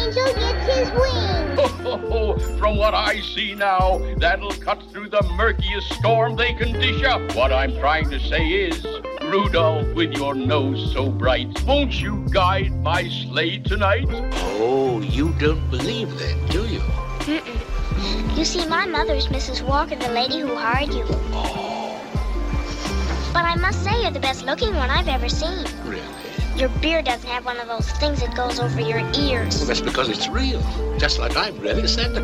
angel gets his wings. From what I see now, that'll cut through the murkiest storm they can dish up. What I'm trying to say is, Rudolph, with your nose so bright, won't you guide my sleigh tonight? Oh, you don't believe that, do you? Mm-mm. You see, my mother's Mrs. Walker, the lady who hired you. Oh, But I must say you're the best looking one I've ever seen. really? Your beard doesn't have one of those things that goes over your Well, ears. that's because it's real. Just like I'm really Santa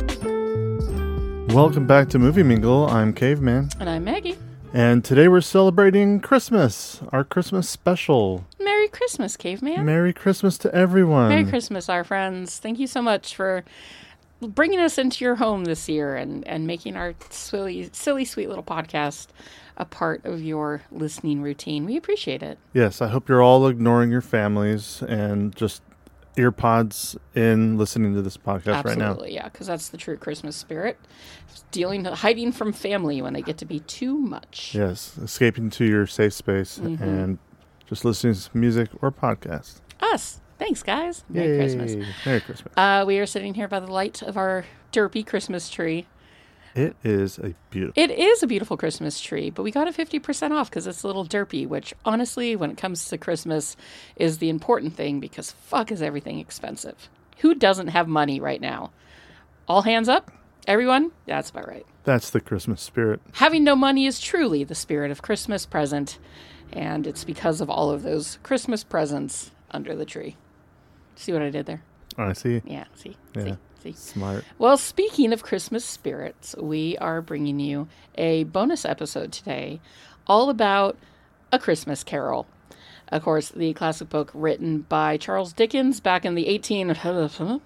Claus. Welcome back to Movie Mingle. I'm Caveman. And I'm Maggie. And today we're celebrating Christmas, our Christmas special. Merry Christmas, Caveman. Merry Christmas to everyone. Merry Christmas, our friends. Thank you so much for bringing us into your home this year and making our silly, sweet little podcast a part of your listening routine. We appreciate it. Yes, I hope you're all ignoring your families and just earpods in listening to this podcast right now. Absolutely, yeah, because that's the true Christmas spirit. Hiding from family when they get to be too much. Yes, escaping to your safe space and just listening to music or podcast. Us. Thanks, guys. Merry Christmas. Merry Christmas. We are sitting here by the light of our derpy Christmas tree. It is a beautiful... It is a beautiful Christmas tree, but we got it 50% off because it's a little derpy, which honestly, when it comes to Christmas, is the important thing because fuck is everything expensive. Who doesn't have money right now? All hands up? Everyone? That's about right. That's the Christmas spirit. Having no money is truly the spirit of Christmas present, and it's because of all of those Christmas presents under the tree. See what I did there? I see. Yeah, see? Yeah. See? Smart. Well, speaking of Christmas spirits, we are bringing you a bonus episode today all about A Christmas Carol. Of course, the classic book written by Charles Dickens back in the 1800s.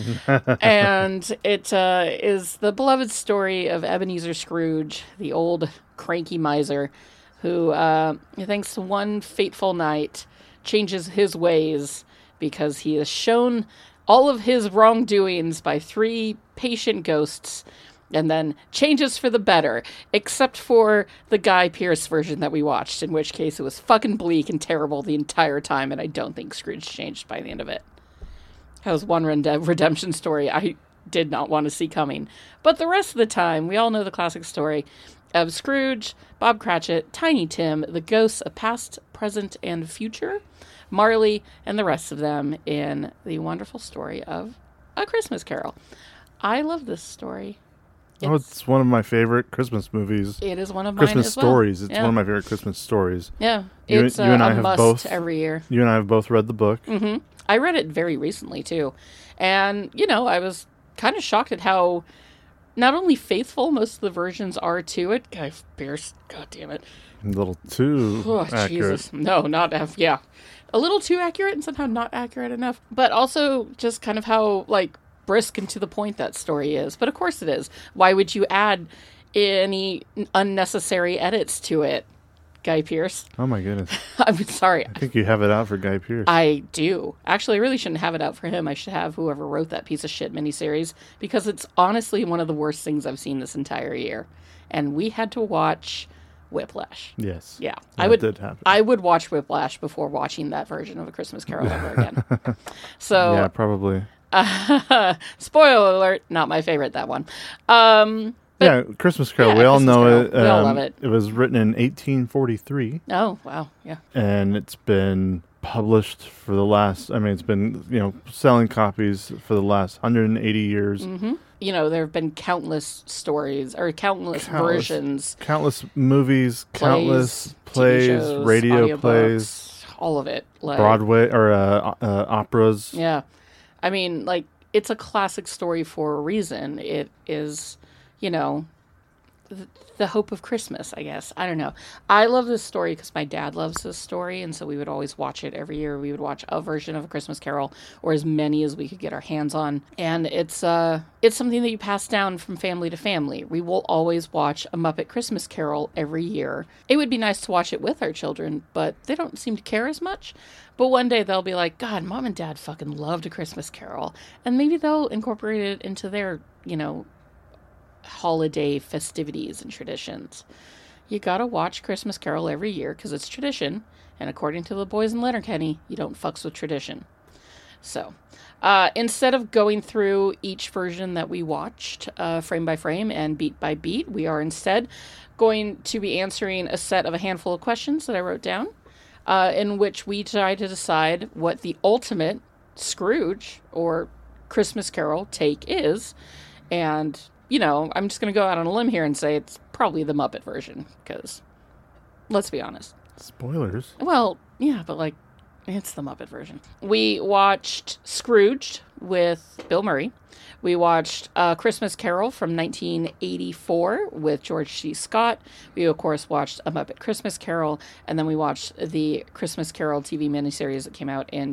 And it is the beloved story of Ebenezer Scrooge, the old cranky miser, who, thanks to one fateful night, changes his ways because he is shown all of his wrongdoings by three patient ghosts and then changes for the better, except for the Guy Pearce version that we watched, in which case it was fucking bleak and terrible the entire time, and I don't think Scrooge changed by the end of it. That was one redemption story I did not want to see coming. But the rest of the time, we all know the classic story of Scrooge, Bob Cratchit, Tiny Tim, the ghosts of past, present, and future, Marley, and the rest of them in the wonderful story of A Christmas Carol. I love this story. It's one of my favorite Christmas movies. It is one of mine Christmas as well. stories. It's Yeah. one of my favorite Christmas stories. Yeah, You it's and I a have must both- every year. You and I have both read the book. Mm-hmm. I read it very recently, too. And, I was kind of shocked at how not only faithful most of the versions are to it. Guy Pearce, God damn it. A little too accurate. Jesus. No, not yeah. A little too accurate and somehow not accurate enough. But also just kind of how, brisk and to the point that story is. But of course it is. Why would you add any unnecessary edits to it, Guy Pearce? Oh my goodness. I'm sorry. I think you have it out for Guy Pearce. I do. Actually, I really shouldn't have it out for him. I should have whoever wrote that piece of shit miniseries because it's honestly one of the worst things I've seen this entire year. And we had to watch Whiplash. Yes. Yeah. That did happen. I would watch Whiplash before watching that version of A Christmas Carol ever again. So, Yeah, probably. spoiler alert, not my favorite, that one. Yeah, Christmas Carol. Yeah, we all Christmas know Carol. it. We all love it. It was written in 1843, Oh, wow. Yeah. and it's been published for the last, it's been, selling copies for the last 180 years. Mm-hmm. There have been countless stories or countless versions. Countless movies, countless TV plays, shows, radio audiobooks, plays, all of it. Broadway, or operas. Yeah. It's a classic story for a reason. It is, the hope of Christmas, I guess. I don't know. I love this story because my dad loves this story, and so we would always watch it every year. We would watch a version of A Christmas Carol, or as many as we could get our hands on. And it's something that you pass down from family to family. We will always watch A Muppet Christmas Carol every year. It would be nice to watch it with our children, but they don't seem to care as much. But one day they'll be like, God, Mom and Dad fucking loved A Christmas Carol. And maybe they'll incorporate it into their, holiday festivities and traditions. You gotta watch Christmas Carol every year because it's tradition, and according to the boys in Letterkenny, you don't fucks with tradition. So, instead of going through each version that we watched, frame by frame and beat by beat, we are instead going to be answering a handful of questions that I wrote down, in which we try to decide what the ultimate Scrooge or Christmas Carol take is. And, I'm just going to go out on a limb here and say it's probably the Muppet version, because let's be honest. Spoilers. Well, yeah, but it's the Muppet version. We watched Scrooged with Bill Murray. We watched Christmas Carol from 1984 with George C. Scott. We, of course, watched A Muppet Christmas Carol. And then we watched the Christmas Carol TV miniseries that came out in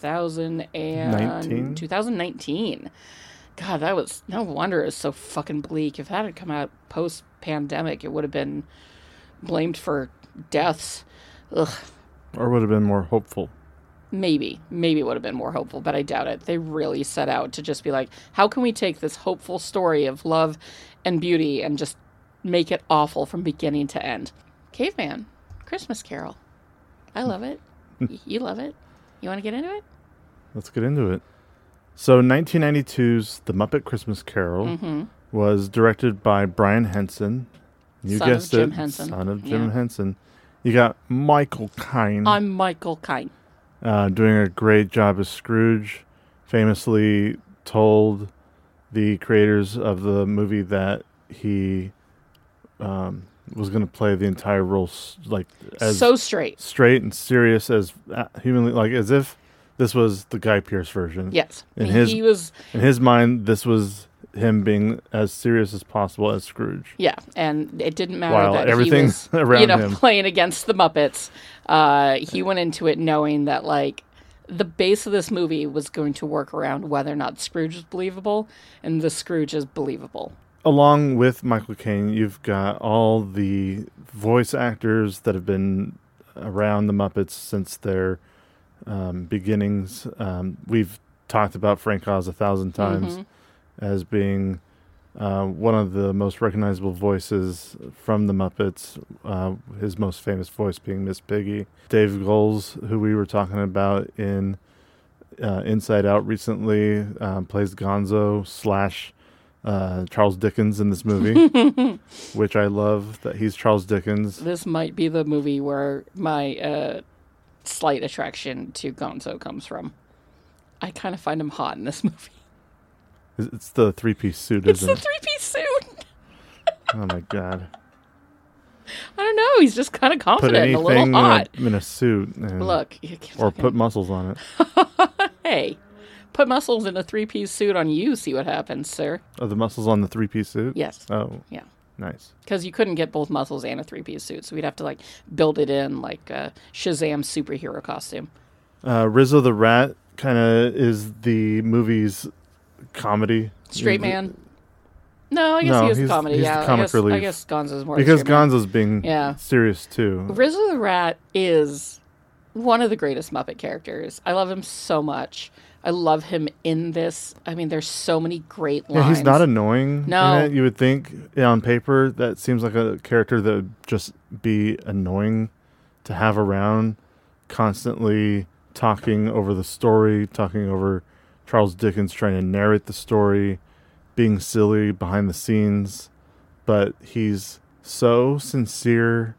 2019. God, that was... No wonder it was so fucking bleak. If that had come out post-pandemic, it would have been blamed for deaths. Ugh. Or would have been more hopeful. Maybe it would have been more hopeful, but I doubt it. They really set out to just be like, how can we take this hopeful story of love and beauty and just make it awful from beginning to end? Caveman, Christmas Carol. I love it. You love it. You want to get into it? Let's get into it. So 1992's The Muppet Christmas Carol was directed by Brian Henson. You Son guessed of Jim it. Henson. Son of Jim Yeah. Henson. You got Michael Caine. I'm Michael Caine. Doing a great job as Scrooge. Famously told the creators of the movie that he was going to play the entire role as So straight and serious as humanly, as if this was the Guy Pearce version. Yes. In his mind, this was him being as serious as possible as Scrooge. Yeah, and it didn't matter While that everything he was, around him. playing against the Muppets. He went into it knowing that, the base of this movie was going to work around whether or not Scrooge was believable, and the Scrooge is believable. Along with Michael Caine, you've got all the voice actors that have been around the Muppets since their beginnings. We've talked about Frank Oz 1,000 times as being one of the most recognizable voices from the Muppets, his most famous voice being Miss Piggy. Dave Goelz, who we were talking about in Inside Out recently, plays Gonzo / Charles Dickens in this movie, which I love that he's Charles Dickens. This might be the movie where my slight attraction to Gonzo comes from. I kind of find him hot in this movie. It's the three-piece suit, It's isn't the it? three-piece suit. Oh my god. I don't know. He's just kind of Put confident and a anything little hot. in a suit. And, Look. or put muscles on it. Hey, put muscles in a three-piece suit on you, see what happens, sir. Oh, the muscles on the three-piece suit? Yes. Oh, Yeah. nice. Because you couldn't get both muscles and a three-piece suit, so we'd have to, build it in like a Shazam superhero costume. Rizzo the Rat kind of is the movie's comedy. Straight man? No, I guess he was he's comedy, the yeah. comic relief. I guess Gonzo's more Because straight man. Gonzo's being Yeah. serious, too. Rizzo the Rat is one of the greatest Muppet characters. I love him so much. I love him in this. I mean, there's so many great lines. Yeah, he's not annoying No. in it. You would think on paper that seems like a character that would just be annoying to have around, constantly talking over the story, talking over Charles Dickens trying to narrate the story, being silly behind the scenes. But he's so sincere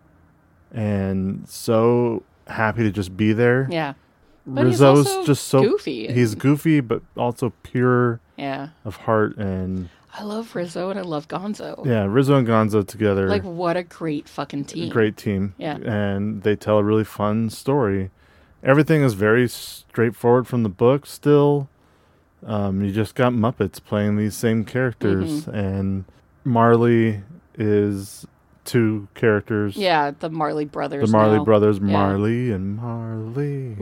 and so happy to just be there. Yeah. But he's Rizzo's also just so goofy and- He's goofy, but also pure Yeah. of heart. And I love Rizzo and I love Gonzo. yeah, Rizzo and Gonzo together, What a great fucking team. great team. Yeah. And they tell a really fun story. Everything is very straightforward from the book still. You just got Muppets playing these same characters, and Marley is two characters. Yeah, the Marley brothers. The Marley now. brothers, Yeah. Marley and Marley.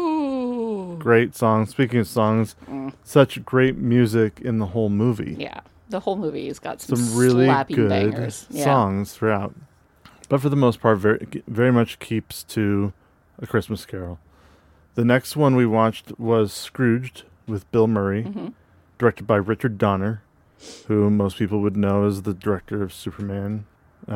Ooh. Great songs. Speaking of songs, such great music in the whole movie. Yeah, the whole movie has got some Really slapping good bangers. Yeah. songs throughout. But for the most part, very much keeps to A Christmas Carol. The next one we watched was Scrooged with Bill Murray, directed by Richard Donner, who most people would know as the director of Superman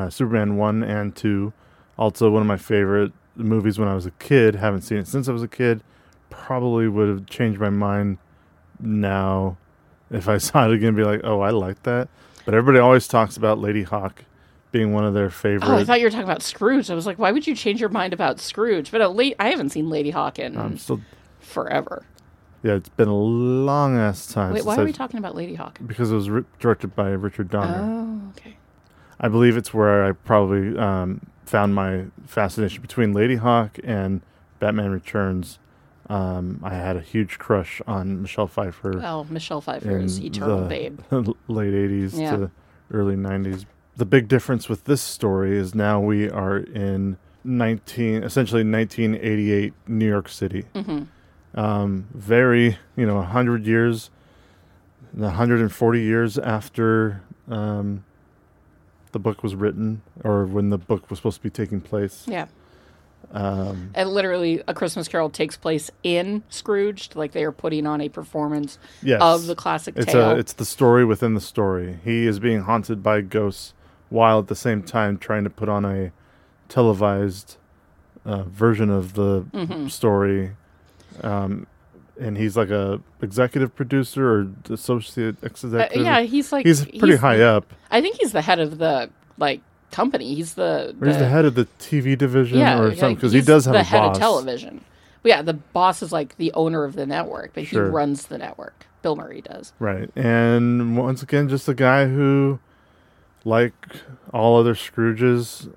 1 and 2. Also one of my favorite movies when I was a kid. Haven't seen it since I was a kid. probably would have changed my mind now if I saw it again. Be like, oh, I like that. But everybody always talks about Lady Hawk being one of their favorite. Oh, I thought you were talking about Scrooge. I was like, why would you change your mind about Scrooge? But I haven't seen Lady Hawk in forever. Yeah, it's been a long ass time. Wait, why are we talking about Lady Hawk? Because it was directed by Richard Donner. Oh, okay. I believe it's where I probably found my fascination between Lady Hawk and Batman Returns. I had a huge crush on Michelle Pfeiffer. Well, Michelle Pfeiffer's eternal babe. Late 80s to early 90s. The big difference with this story is now we are in essentially 1988 New York City. Mm-hmm. Very, 100 years, 140 years after the book was written, or when the book was supposed to be taking place. Yeah. And literally, A Christmas Carol takes place in Scrooged, like they are putting on a performance of the classic tale. It's the story within the story. He is being haunted by ghosts while at the same time trying to put on a televised version of the story. And he's like a executive producer or associate executive. Yeah, he's pretty high up. I think he's the head of the company. He's the head of the TV division or something, because he does have a boss. The head of television. But yeah, the boss is like the owner of the network, but he runs the network. Bill Murray does. Right. And once again, just a guy who, like all other Scrooges,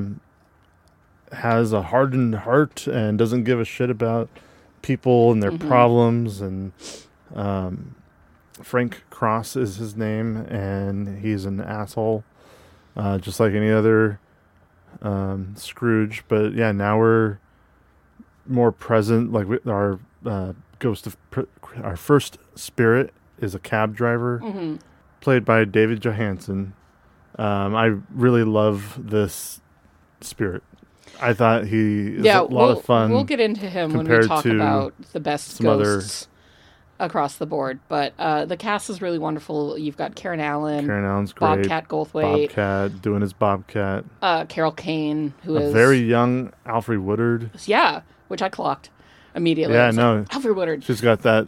has a hardened heart and doesn't give a shit about people and their problems. And Frank Cross is his name, and he's an asshole, just like any other Scrooge. But yeah, now we're more present. Like our our first spirit is a cab driver, played by David Johansen. I really love this spirit. I thought he is a lot of fun. We'll get into him when we talk about the best ghosts across the board. But the cast is really wonderful. You've got Karen Allen. Karen Allen's great. Bobcat Goldthwait. Bobcat doing his Bobcat. Carol Kane, who is... a very young Alfre Woodard. Yeah, which I clocked immediately. Yeah, no. Alfre Woodard. She's got that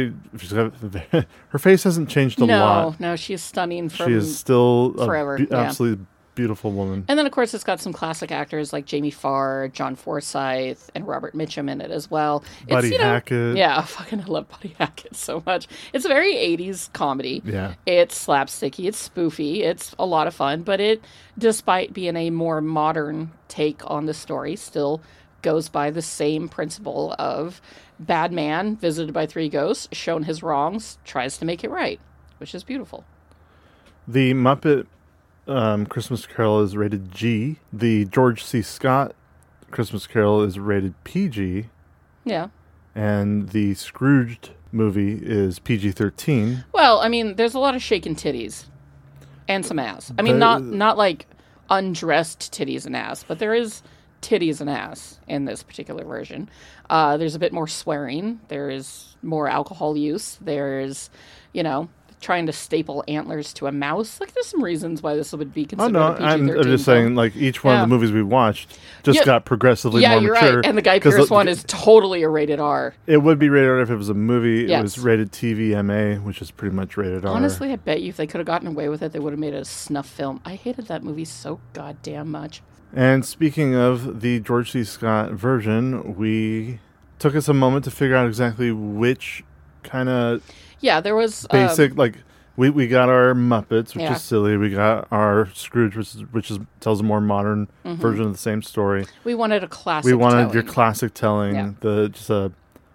her face hasn't changed a lot. No, she's stunning from She is still forever. Absolutely beautiful woman. And then, of course, it's got some classic actors like Jamie Farr, John Forsythe, and Robert Mitchum in it as well. Buddy Hackett. Yeah, I love Buddy Hackett so much. It's a very 80s comedy. Yeah. It's slapsticky. It's spoofy. It's a lot of fun. But it, despite being a more modern take on the story, still goes by the same principle of bad man visited by three ghosts, shown his wrongs, tries to make it right, which is beautiful. The Muppet Christmas Carol is rated G. The George C. Scott Christmas Carol is rated PG. Yeah. And the Scrooged movie is PG-13. Well, I mean, there's a lot of shaking titties and some ass. I mean, not like undressed titties and ass, but there is titties and ass in this particular version. There's a bit more swearing. There is more alcohol use. There's, trying to staple antlers to a mouse. Like, there's some reasons why this would be considered a PG-13 I'm just saying, like, each one of the movies we watched got progressively more mature. Yeah, you're right. And the Guy Pearce one is totally a rated R. It would be rated R if it was a movie. Yes. It was rated TVMA, which is pretty much rated R. Honestly, I bet you if they could have gotten away with it, they would have made it a snuff film. I hated that movie so goddamn much. And speaking of the George C. Scott version, we took us a moment to figure out exactly which kind of... Yeah, there was... basic, we got our Muppets, which is silly. We got our Scrooge, which tells a more modern version of the same story. We wanted a classic telling. We wanted telling. your classic telling. Yeah. The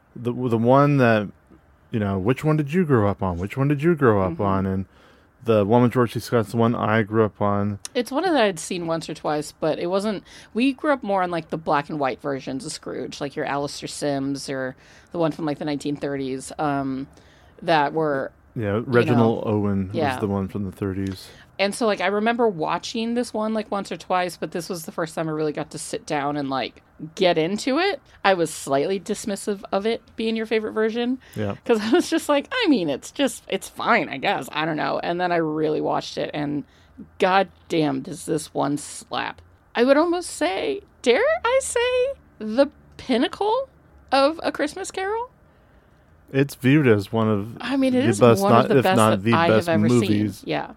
one that, which one did you grow up on? Which one did you grow up on? And the one with George C. Scott's the one I grew up on. It's one that I'd seen once or twice, but it wasn't... We grew up more on, like, the black and white versions of Scrooge, like your Alastair Sims or the one from, like, the 1930s. That were... Yeah, Reginald Owen was the one from the 30s. And so, like, I remember watching this one, like, once or twice, but this was the first time I really got to sit down and, like, get into it. I was slightly dismissive of it being your favorite version. Yeah. Because I was just like, I mean, it's fine, I guess. I don't know. And then I really watched it, and goddamn, does this one slap. I would almost say, dare I say, the pinnacle of A Christmas Carol. It's viewed as one of I mean, it the is best, one of the if best not that the I best have ever movies. seen. Yeah.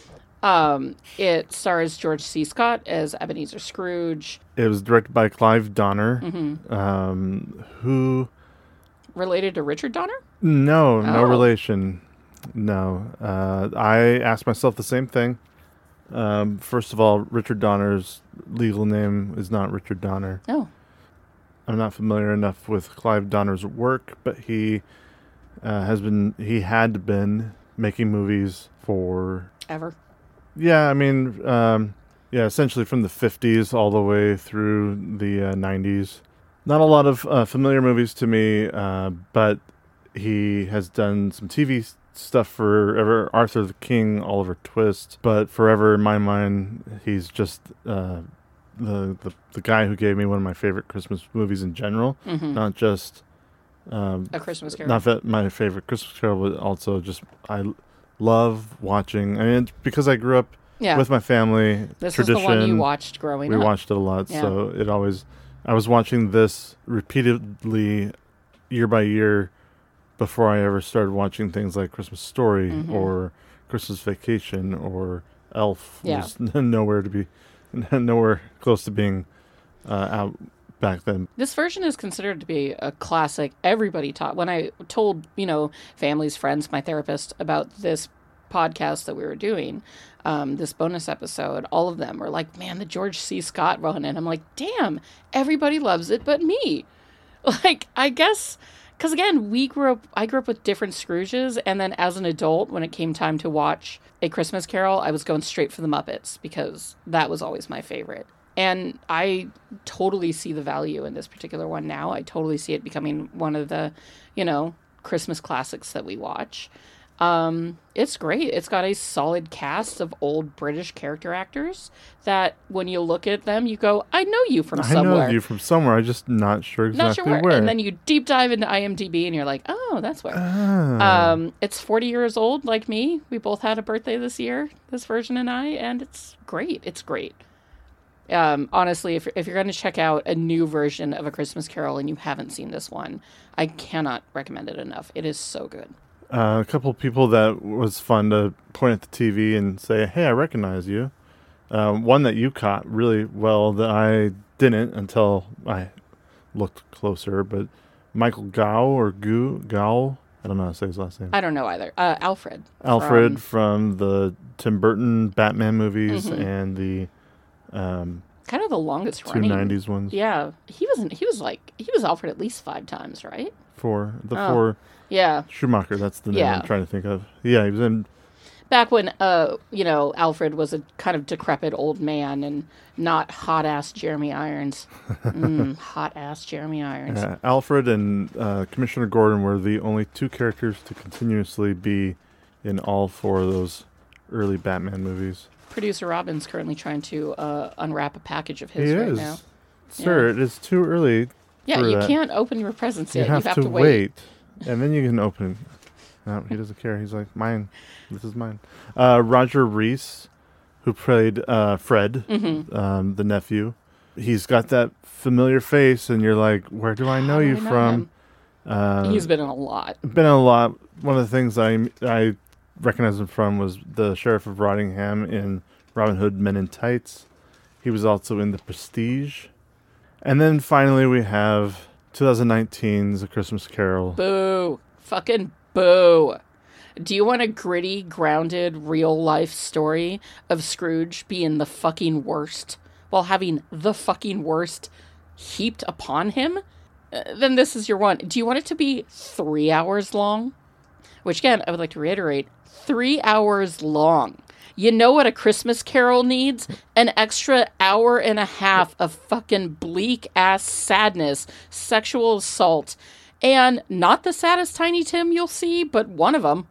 It stars George C. Scott as Ebenezer Scrooge. It was directed by Clive Donner, who... Related to Richard Donner? No Oh. relation. No. I asked myself the same thing. First of all, Richard Donner's legal name is not Richard Donner. Oh. I'm not familiar enough with Clive Donner's work, but he had been making movies for... Ever. Yeah, I mean, essentially from the 50s all the way through the 90s. Not a lot of familiar movies to me, but he has done some TV stuff for Arthur the King, Oliver Twist, but forever in my mind, he's just the guy who gave me one of my favorite Christmas movies in general, not just A Christmas Carol. not that my favorite Christmas Carol, but also just I love watching. I mean, it's because I grew up with my family. This tradition. was the one you watched growing up. We watched it a lot, so it always. I was watching this repeatedly, year by year, before I ever started watching things like Christmas Story or Christmas Vacation or Elf. Yeah. Was nowhere close to being out back then. This version is considered to be a classic. Everybody taught. When I told, families, friends, my therapist about this podcast that we were doing, this bonus episode, all of them were like, man, the George C. Scott one. And I'm like, damn, everybody loves it but me. Like, I guess, because again, I grew up with different Scrooges. And then as an adult, when it came time to watch A Christmas Carol, I was going straight for the Muppets because that was always my favorite. And I totally see the value in this particular one now. I totally see it becoming one of the, Christmas classics that we watch. It's great. It's got a solid cast of old British character actors that when you look at them, you go, I know you from somewhere. I know you from somewhere. I'm just not sure exactly where. And then you deep dive into IMDb and you're like, oh, that's where. It's 40 years old like me. We both had a birthday this year, this version and I, and it's great. It's great. Honestly, if you're going to check out a new version of A Christmas Carol and you haven't seen this one, I cannot recommend it enough. It is so good. A couple of people that was fun to point at the TV and say, hey, I recognize you. One that you caught really well that I didn't until I looked closer, but Michael Gough Gough. I don't know how to say his last name. I don't know either. Alfred. Alfred from the Tim Burton Batman movies and the kind of the longest two running 90s ones. Yeah, he was Alfred at least 5 times, right? Four. Yeah. Schumacher, that's the name I'm trying to think of. Yeah, he was in... Back when, Alfred was a kind of decrepit old man and not hot-ass Jeremy Irons. Hot-ass Jeremy Irons. Alfred and Commissioner Gordon were the only two characters to continuously be in all 4 of those early Batman movies. Producer Robin's currently trying to unwrap a package of his right now. Sir, it is too early. Yeah, you can't open your presents yet. You have to wait. And then you can open it. No, he doesn't care. He's like, mine. This is mine. Roger Reese, who played Fred, the nephew. He's got that familiar face, and you're like, where do I know you from? He's been in a lot. One of the things I recognized him from was the Sheriff of Rottingham in Robin Hood Men in Tights. He was also in The Prestige. And then finally we have 2019's A Christmas Carol. Boo. Fucking boo. Do you want a gritty, grounded, real-life story of Scrooge being the fucking worst while having the fucking worst heaped upon him? Then this is your one. Do you want it to be 3 hours long? Which, again, I would like to reiterate, 3 hours long. You know what A Christmas Carol needs? An extra hour and a half of fucking bleak-ass sadness, sexual assault, and not the saddest Tiny Tim you'll see, but one of them.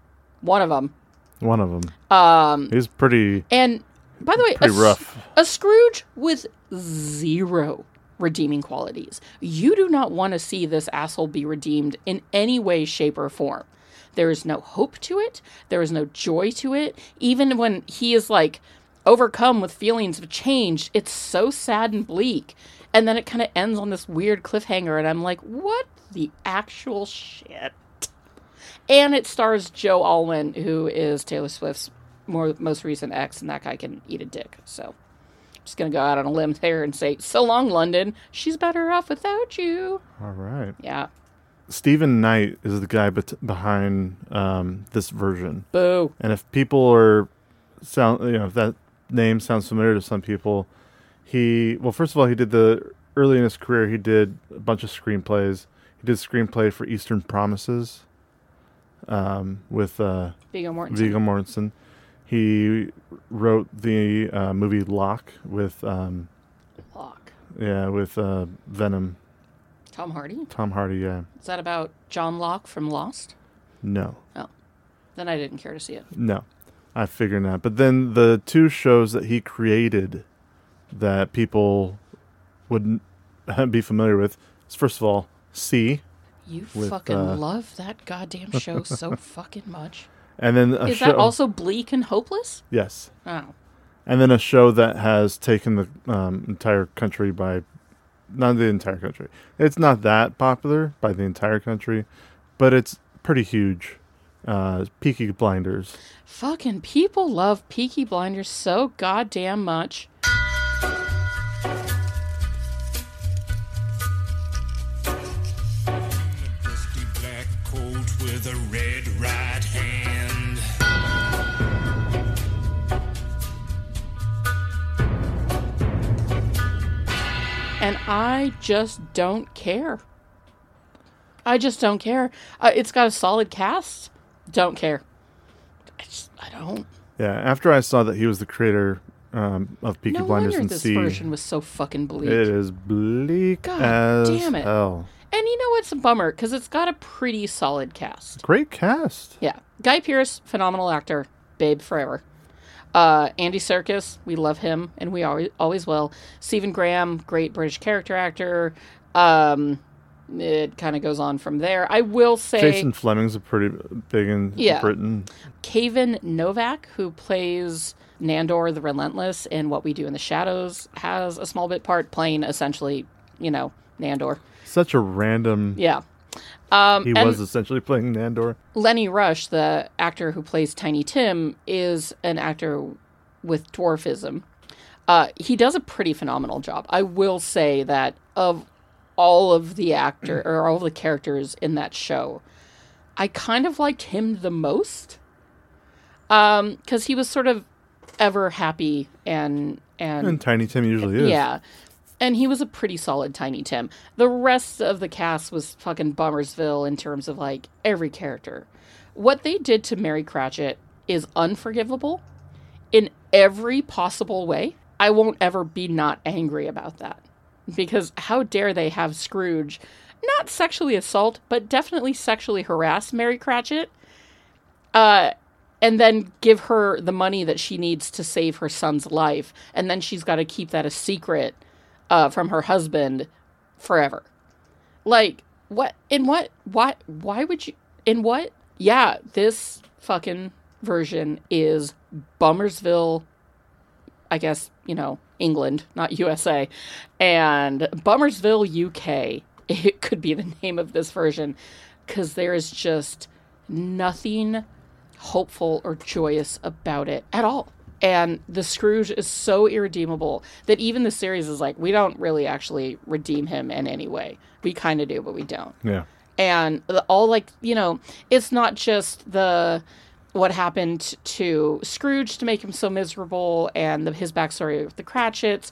He's pretty... And, by the way, rough. A Scrooge with 0 redeeming qualities. You do not want to see this asshole be redeemed in any way, shape, or form. There is no hope to it. There is no joy to it. Even when he is, overcome with feelings of change, it's so sad and bleak. And then it kind of ends on this weird cliffhanger, and I'm like, what the actual shit? And it stars Joe Alwyn, who is Taylor Swift's most recent ex, and that guy can eat a dick. So I'm just going to go out on a limb there and say, so long, London. She's better off without you. All right. Yeah. Stephen Knight is the guy behind this version. Boo. And if people if that name sounds familiar to some people, first of all, he did early in his career, he did a bunch of screenplays. He did screenplay for Eastern Promises with Viggo Mortensen. Viggo Mortensen. He wrote the movie Locke with Locke. Yeah, with Venom. Tom Hardy? Tom Hardy, yeah. Is that about John Locke from Lost? No. Oh. Then I didn't care to see it. No. I figured not. But then the two shows that he created that people wouldn't be familiar with is, first of all, C. You fucking love that goddamn show so fucking much. And then Is that also Bleak and Hopeless? Yes. Oh. And then a show that has taken the entire country by... Not the entire country. It's not that popular by the entire country, but it's pretty huge. Peaky Blinders. Fucking people love Peaky Blinders so goddamn much. Dusty black coat with a red right hand. And I just don't care. I just don't care. It's got a solid cast. Don't care. I don't. Yeah, after I saw that he was the creator of Peaky No Blinders wonder and this C, version was so fucking bleak. it is bleak God as damn it. hell. And you know what's a bummer? Because it's got a pretty solid cast. Great cast. Yeah. Guy Pearce, phenomenal actor. Babe forever. Andy Serkis, we love him, and we always will. Stephen Graham, great British character actor. It kind of goes on from there. I will say... Jason Fleming's a pretty big in Britain. Kavan Novak, who plays Nandor the Relentless in What We Do in the Shadows, has a small bit part playing essentially, Nandor. Such a random... Yeah. He was essentially playing Nandor. Lenny Rush, the actor who plays Tiny Tim, is an actor with dwarfism. He does a pretty phenomenal job. I will say that of all of the all the characters in that show, I kind of liked him the most. Because he was sort of ever happy and Tiny Tim usually is. Yeah. And he was a pretty solid Tiny Tim. The rest of the cast was fucking Bummersville in terms of, like, every character. What they did to Mary Cratchit is unforgivable in every possible way. I won't ever be not angry about that. Because how dare they have Scrooge not sexually assault, but definitely sexually harass Mary Cratchit, and then give her the money that she needs to save her son's life, and then she's got to keep that a secret from her husband forever. Like, what? In what? Why would you? In what? Yeah, this fucking version is Bummersville, I guess, England, not USA, and Bummersville, UK. It could be the name of this version, because there is just nothing hopeful or joyous about it at all. And the Scrooge is so irredeemable that even the series is like, we don't really actually redeem him in any way. We kind of do, but we don't. Yeah. And it's not just what happened to Scrooge to make him so miserable and his backstory with the Cratchits.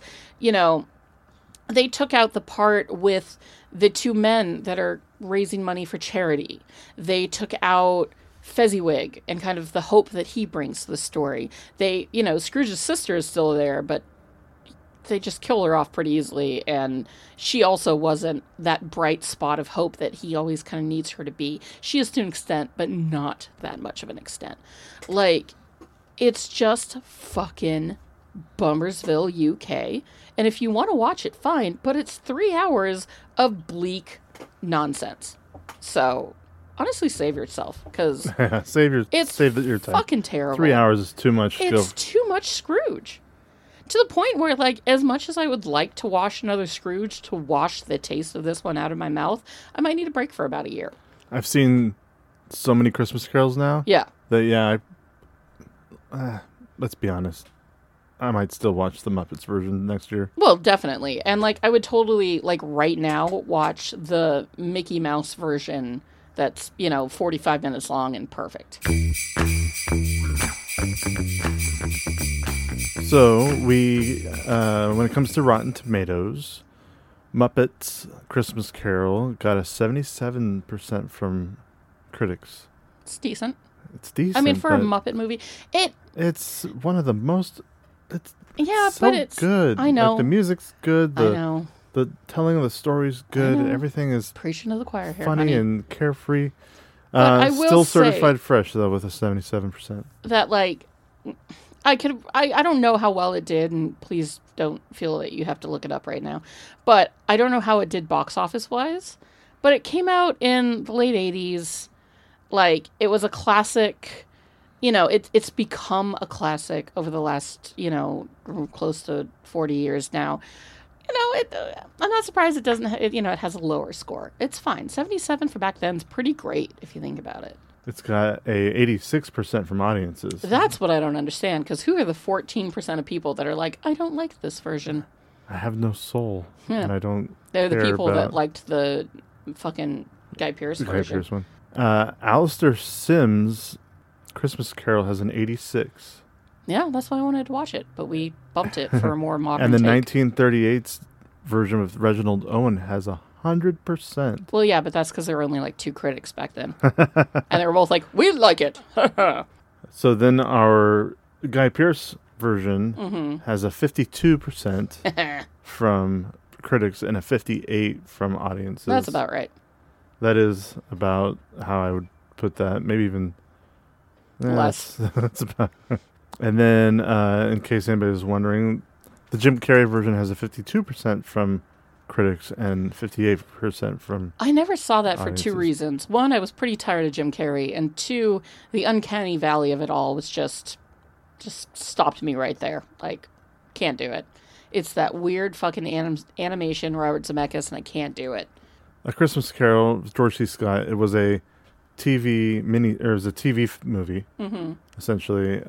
They took out the part with the two men that are raising money for charity. They took out Fezziwig and kind of the hope that he brings to the story. Scrooge's sister is still there, but they just kill her off pretty easily, and she also wasn't that bright spot of hope that he always kind of needs her to be. She is to an extent, but not that much of an extent. Like, it's just fucking Bummersville, UK, and if you want to watch it, fine, but it's 3 hours of bleak nonsense. So honestly, save yourself, because save your time. Fucking terrible. 3 hours is too much. It's too much Scrooge. To the point where, like, as much as I would like to watch another Scrooge to wash the taste of this one out of my mouth, I might need a break for about a year. I've seen so many Christmas carols now. Yeah. That, let's be honest. I might still watch the Muppets version next year. Well, definitely. And, like, I would totally, like, right now watch the Mickey Mouse version that's, 45 minutes long and perfect. So, when it comes to Rotten Tomatoes, Muppets Christmas Carol got a 77% from critics. It's decent. It's decent. I mean, for a Muppet movie, it's one of the most... It's but it's good. I know. Like, the music's good. I know. The telling of the story's good. Everything is Preaching to the choir here, funny honey. and carefree. I will still say certified fresh though with a 77%. That, like, I don't know how well it did, and please don't feel that you have to look it up right now. But I don't know how it did box office wise. But it came out in the late 80s. Like, it was a classic. It's become a classic over the last, close to 40 years now. I'm not surprised it doesn't, it has a lower score. It's fine. 77 for back then is pretty great if you think about it. It's got a 86% from audiences. That's what I don't understand, because who are the 14% of people that are like, I don't like this version? I have no soul, and I don't They're the care people about that liked the fucking Guy Pearce version. Guy Pearce one. Alistair Sims' Christmas Carol has an 86. Yeah, that's why I wanted to watch it, but we bumped it for a more modern And the take. 1938 version with Reginald Owen has 100%. Well, yeah, but that's because there were only like 2 critics back then. And they were both like, we like it. So then our Guy Pearce version has a 52% from critics and a 58% from audiences. That's about right. That is about how I would put that. Maybe even less. That's about. And then, in case anybody was wondering, the Jim Carrey version has a 52% from critics and 58% from... I never saw that for 2 audiences. reasons. One, I was pretty tired of Jim Carrey. And 2, the uncanny valley of it all was just stopped me right there. Like, can't do it. It's that weird fucking animation Robert Zemeckis, and I can't do it. A Christmas Carol with George C. Scott. It was a TV movie, essentially.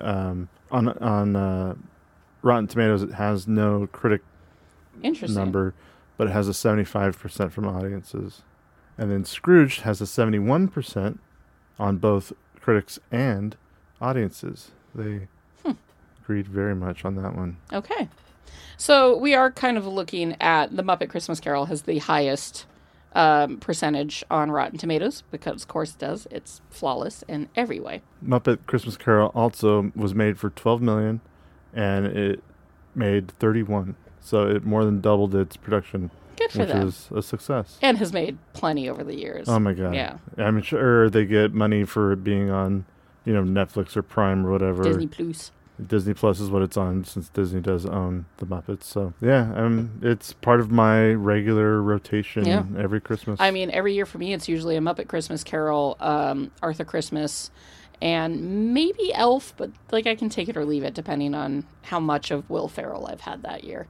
On Rotten Tomatoes, it has no critic Interesting. number, but it has a 75% from audiences. And then Scrooge has a 71% on both critics and audiences. They agreed very much on that one. Okay. So we are kind of looking at the Muppet Christmas Carol has the highest percentage on Rotten Tomatoes, because of course it does. It's flawless in every way. Muppet Christmas Carol also was made for $12 million, and it made 31. So it more than doubled its production. Good for which them. was a success. And has made plenty over the years. Oh my god. Yeah. I'm sure they get money for it being on, Netflix or Prime or whatever. Disney Plus. Disney Plus is what it's on, since Disney does own the Muppets. So yeah, it's part of my regular rotation every Christmas. I mean, every year for me, it's usually a Muppet Christmas Carol, Arthur Christmas, and maybe Elf, but like I can take it or leave it depending on how much of Will Ferrell I've had that year.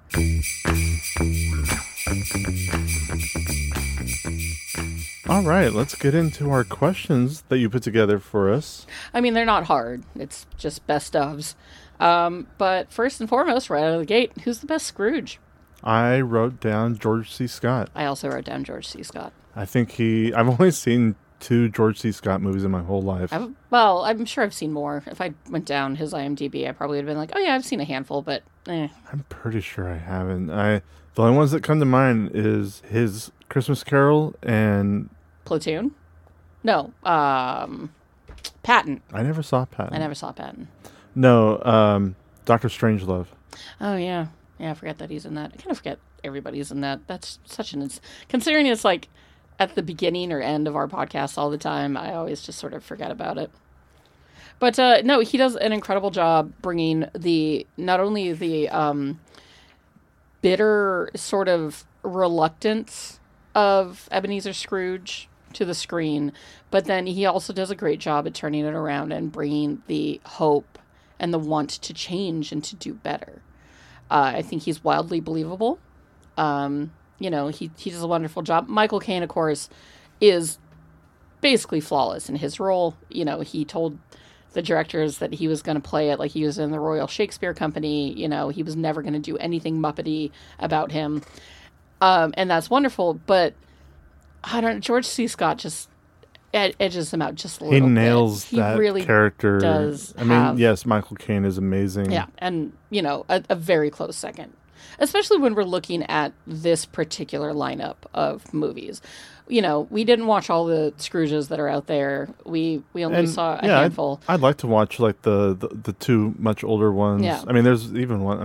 All right, let's get into our questions that you put together for us. I mean, they're not hard. It's just best ofs. But first and foremost, right out of the gate, who's the best Scrooge? I wrote down George C. Scott. I also wrote down George C. Scott. I think I've only seen 2 George C. Scott movies in my whole life. I'm sure I've seen more. If I went down his IMDb, I probably would have been like, oh yeah, I've seen a handful, but I'm pretty sure I haven't. The only ones that come to mind is his Christmas Carol and... Platoon? No. Patton. I never saw Patton. I never saw Patton. No, Dr. Strangelove. Oh, yeah. Yeah, I forgot that he's in that. I kind of forget everybody's in that. That's such an... Considering it's like at the beginning or end of our podcast all the time, I always just sort of forget about it. But no, he does an incredible job bringing not only the bitter sort of reluctance of Ebenezer Scrooge to the screen, but then he also does a great job at turning it around and bringing the hope and the want to change and to do better. I think he's wildly believable. You know, he does a wonderful job. Michael Caine, of course, is basically flawless in his role. You know, he told the directors that he was going to play it like he was in the Royal Shakespeare Company. You know, he was never going to do anything Muppety about him. And that's wonderful. But I don't know, George C. Scott just edges him out just a little bit. He nails that really character. does I mean, yes, Michael Caine is amazing. Yeah, and, you know, a very close second. Especially when we're looking at this particular lineup of movies. You know, we didn't watch all the Scrooges that are out there. We only saw a handful. I'd like to watch like the two much older ones. Yeah. I mean, there's even one. I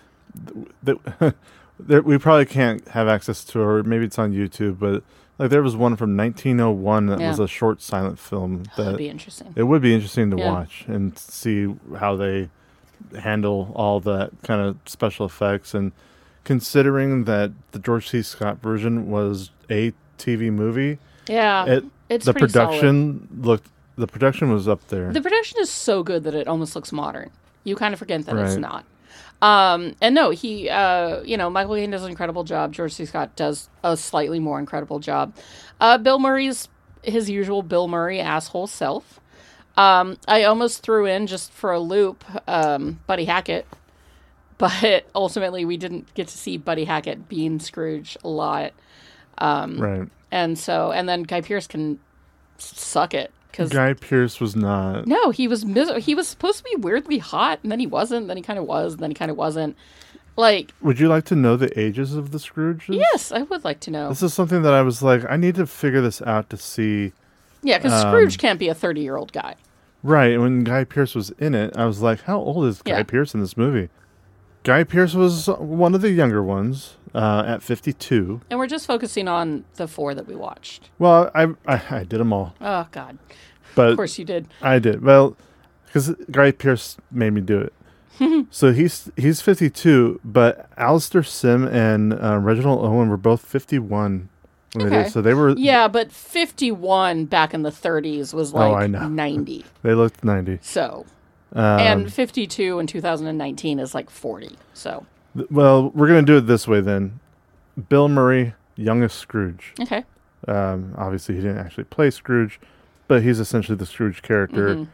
mean, we probably can't have access to, or maybe it's on YouTube. But like there was one from 1901 that was a short silent film. That'd be interesting. It would be interesting to watch and see how they handle all that kind of special effects. And considering that the George C. Scott version was a TV movie, it's the pretty production solid. The production was up there. The production is so good that it almost looks modern. You kind of forget that it's not. And no, he, you know, Michael Caine does an incredible job. George C. Scott does a slightly more incredible job. Bill Murray's his usual Bill Murray asshole self. I almost threw in, just for a loop, Buddy Hackett. But ultimately, we didn't get to see Buddy Hackett being Scrooge a lot. Right. And then Guy Pearce can suck it. Guy Pearce was not. No, he was he was supposed to be weirdly hot, and then he wasn't. Then he kind of was, and then he kind of wasn't. Like, would you like to know the ages of the Scrooges? Yes, I would like to know. This is something that I was like, I need to figure this out to see. Yeah, because Scrooge can't be a 30-year-old guy. Right. And when Guy Pearce was in it, I was like, how old is Guy Pearce in this movie? Guy Pearce was one of the younger ones at 52. And we're just focusing on the 4 that we watched. Well, I did them all. Oh, God. But of course you did. I did. Well, because Guy Pearce made me do it. So he's 52, but Alistair Sim and Reginald Owen were both 51 when they did. So they were... Yeah, but 51 back in the 30s was like 90. They looked 90. So... and 52 in 2019 is like 40. So, well, we're gonna do it this way then. Bill Murray, youngest Scrooge. Okay. Obviously, he didn't actually play Scrooge, but he's essentially the Scrooge character.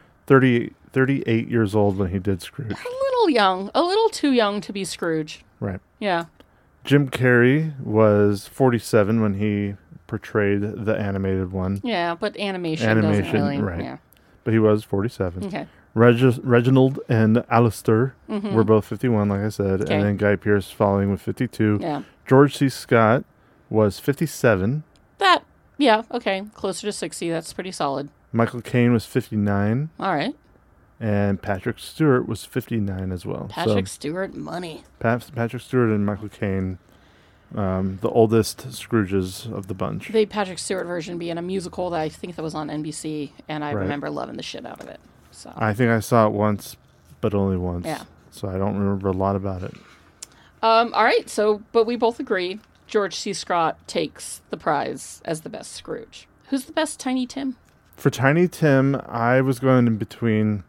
38 years old when he did Scrooge. A little young, a little too young to be Scrooge. Right. Yeah. Jim Carrey was 47 when he portrayed the animated one. Yeah, but animation doesn't really. Right. Yeah. But he was 47. Okay. Reginald and Alistair were both 51, like I said, Okay. and then Guy Pearce following with 52. Yeah. George C. Scott was 57. Okay. Closer to 60. That's pretty solid. Michael Caine was 59. All right. And Patrick Stewart was 59 as well. Patrick Stewart, money. Patrick Stewart and Michael Caine, the oldest Scrooges of the bunch. The Patrick Stewart version being a musical that I think that was on NBC, and I remember loving the shit out of it. So I think I saw it once, but only once. Yeah. So I don't remember a lot about it. All right. So, but we both agree George C. Scott takes the prize as the best Scrooge. Who's the best Tiny Tim? For Tiny Tim, I was going between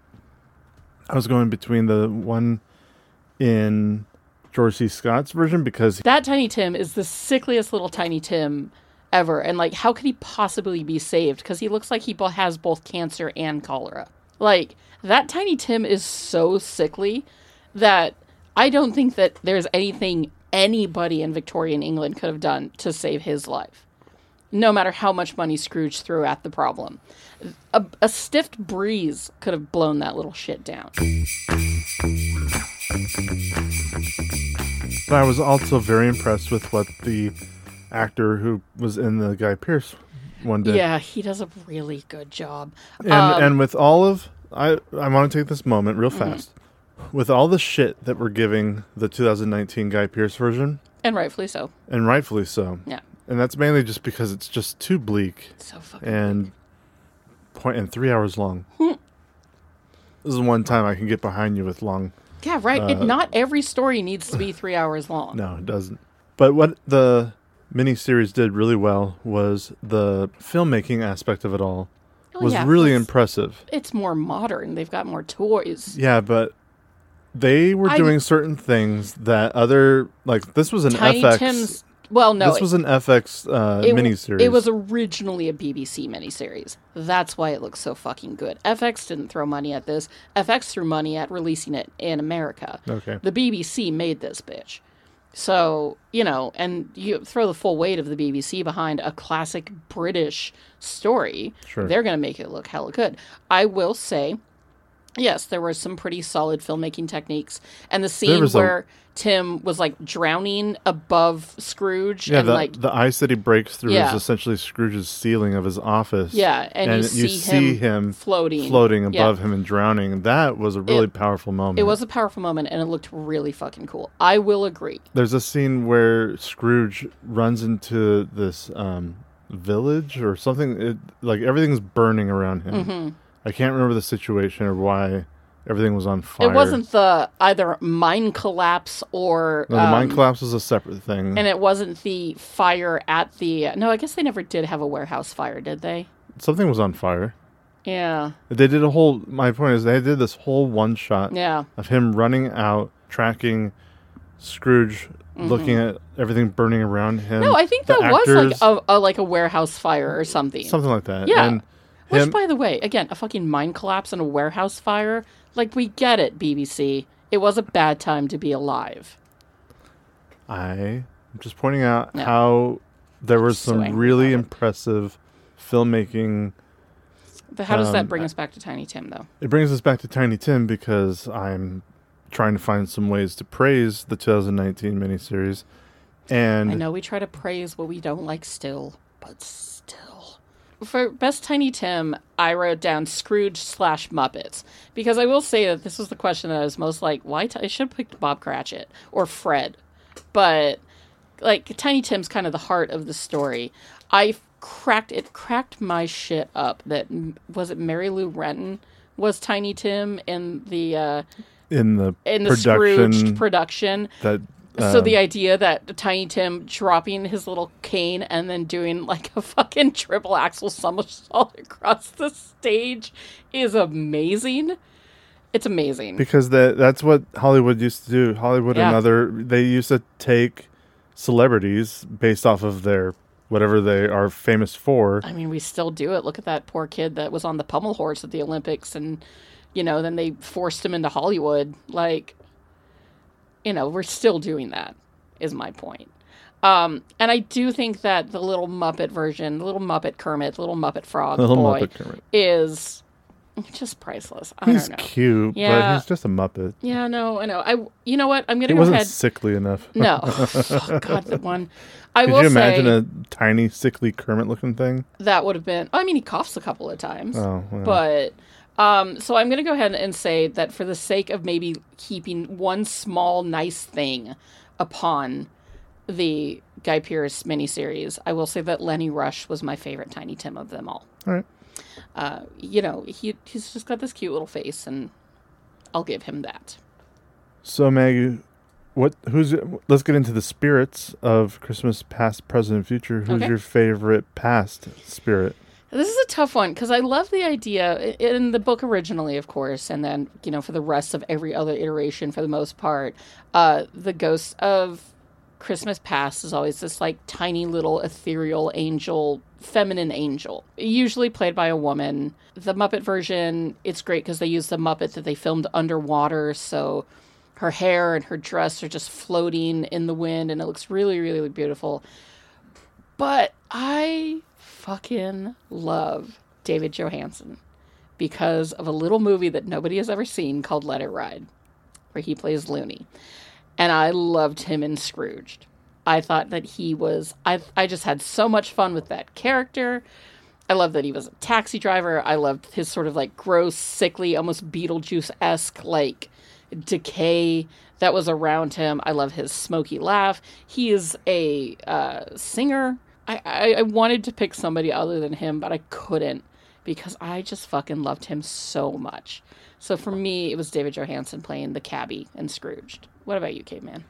the one in George C. Scott's version because that Tiny Tim is the sickliest little Tiny Tim ever. And like, how could he possibly be saved? Because he looks like he has both cancer and cholera. Like, that Tiny Tim is so sickly that I don't think that there's anything anybody in Victorian England could have done to save his life. No matter how much money Scrooge threw at the problem. A stiff breeze could have blown that little shit down. But I was also very impressed with what the actor who was in the Guy Pearce one did. Yeah, he does a really good job. And with all of... I want to take this moment real fast. With all the shit that we're giving the 2019 Guy Pearce version... And rightfully so. Yeah. And that's mainly just because it's just too bleak. So fucking and 3 hours long. This is one time I can get behind you with long. Yeah, right. Not every story needs to be 3 hours long. No, it doesn't. But what the miniseries did really well was the filmmaking aspect of it all was really impressive. It's more modern. They've got more toys. Yeah, but They were doing certain things that other, like, this was an Tiny FX. Tim's. Well, no, This was an FX miniseries. It was originally a BBC miniseries. That's why it looks so fucking good. FX didn't throw money at this. FX threw money at releasing it in America. Okay. The BBC made this bitch. So, and you throw the full weight of the BBC behind a classic British story. Sure. They're going to make it look hella good. I will say, yes, there were some pretty solid filmmaking techniques. And the scene where Tim was like drowning above Scrooge. Yeah, and the ice that he breaks through Yeah. is essentially Scrooge's ceiling of his office. Yeah, and you see him floating above him and drowning. That was a really powerful moment. It was a powerful moment, and it looked really fucking cool. I will agree. There's a scene where Scrooge runs into this village or something. Like everything's burning around him. Mm-hmm. I can't remember the situation or why everything was on fire. It wasn't the either mine collapse or... No, the mine collapse was a separate thing. And it wasn't the fire at the... No, I guess they never did have a warehouse fire, did they? Something was on fire. Yeah. They did a whole... My point is they did this whole one shot of him running out, tracking Scrooge, looking at everything burning around him. No, I think The that actors, was like a warehouse fire or something. something like that. Yeah. And Which, by the way, again, a fucking mine collapse and a warehouse fire. Like, we get it, BBC. It was a bad time to be alive. I'm just pointing out how there was so some angry really about it. impressive filmmaking. How does that bring us back to Tiny Tim, though? It brings us back to Tiny Tim because I'm trying to find some ways to praise the 2019 miniseries. And I know we try to praise what we don't like still, but still. For Best Tiny Tim, I wrote down Scrooge/Muppets. Because I will say that this was the question that I was most like, why? I should have picked Bob Cratchit or Fred. But, like, Tiny Tim's kind of the heart of the story. It cracked my shit up that, was it Mary Lou Retton was Tiny Tim in the Scrooged production? That So the idea that Tiny Tim dropping his little cane and then doing like a fucking triple axel somersault across the stage is amazing. It's amazing. because that's what Hollywood used to do. Hollywood they used to take celebrities based off of their whatever they are famous for. I mean, we still do it. Look at that poor kid that was on the pommel horse at the Olympics and, then they forced him into Hollywood. Like, we're still doing that, is my point. And I do think that the little Muppet version, the little Muppet Kermit, the little Muppet Frog boy is just priceless. He's don't know. cute, but he's just a Muppet. Yeah, no, I know. You know what? I'm going He to go wasn't ahead. sickly enough. No. Oh, God, that one. I Could will you imagine say a tiny, sickly Kermit-looking thing? that would have been... I mean, he coughs a couple of times. Oh, well. But... so I'm going to go ahead and say that for the sake of maybe keeping one small nice thing upon the Guy Pearce miniseries, I will say that Lenny Rush was my favorite Tiny Tim of them all. All right. He's just got this cute little face, and I'll give him that. So, Maggie, let's get into the spirits of Christmas past, present, and future. Who's Okay. your favorite past spirit? This is a tough one because I love the idea in the book originally, of course, and then, for the rest of every other iteration for the most part, the ghost of Christmas past is always this like tiny little ethereal angel, feminine angel, usually played by a woman. The Muppet version, it's great because they use the Muppet that they filmed underwater, so her hair and her dress are just floating in the wind, and it looks really, really beautiful. But I fucking love David Johansen because of a little movie that nobody has ever seen called Let It Ride, where he plays Looney. And I loved him in Scrooged. I thought that he was... I just had so much fun with that character. I loved that he was a taxi driver. I loved his sort of like gross, sickly, almost Beetlejuice-esque like decay that was around him. I love his smoky laugh. He is a singer. I wanted to pick somebody other than him, but I couldn't because I just fucking loved him so much. So for me, it was David Johansen playing the cabbie in Scrooged. What about you, Caveman?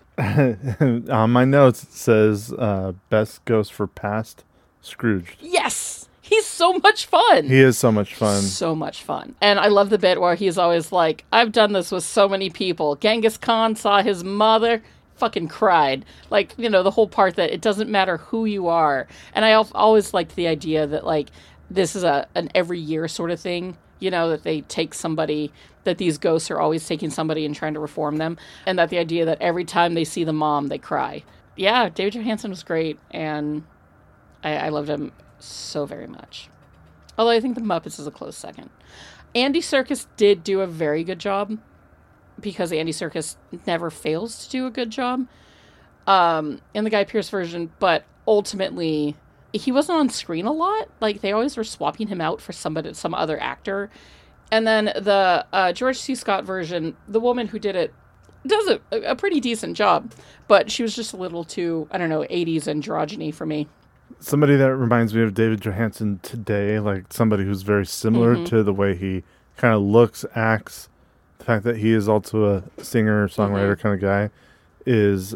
On my notes, it says best ghost for past, Scrooged. Yes! He's so much fun. He is so much fun. So much fun. And I love the bit where he's always like, I've done this with so many people. Genghis Khan saw his mother, fucking cried. Like, you know, the whole part that it doesn't matter who you are. And I always liked the idea that, like, this is an every year sort of thing. You know, that they take somebody, that these ghosts are always taking somebody and trying to reform them. And that the idea that every time they see the mom, they cry. Yeah, David Johansen was great. And I loved him so very much. Although I think the Muppets is a close second. Andy Serkis did do a very good job, because Andy Serkis never fails to do a good job in the Guy Pearce version, but ultimately he wasn't on screen a lot. Like, they always were swapping him out for some other actor. And then the George C. Scott version, the woman who did it does a pretty decent job, but she was just a little too, I don't know, 80s androgyny for me. Somebody that reminds me of David Johansen today, like somebody who's very similar to the way he kind of looks, acts, the fact that he is also a singer, songwriter kind of guy, is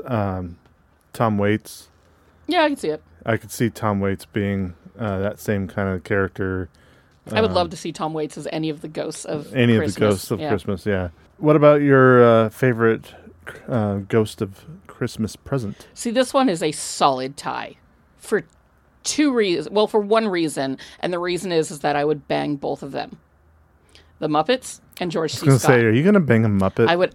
Tom Waits. Yeah, I can see it. I could see Tom Waits being that same kind of character. I would love to see Tom Waits as any of the ghosts of any Christmas. of the ghosts of Christmas, yeah. What about your favorite Ghost of Christmas Present? See, this one is a solid tie for two reasons. Well, for one reason, and the reason is that I would bang both of them. The Muppets and George C. Scott. I was going to say, are you going to bang a Muppet? I would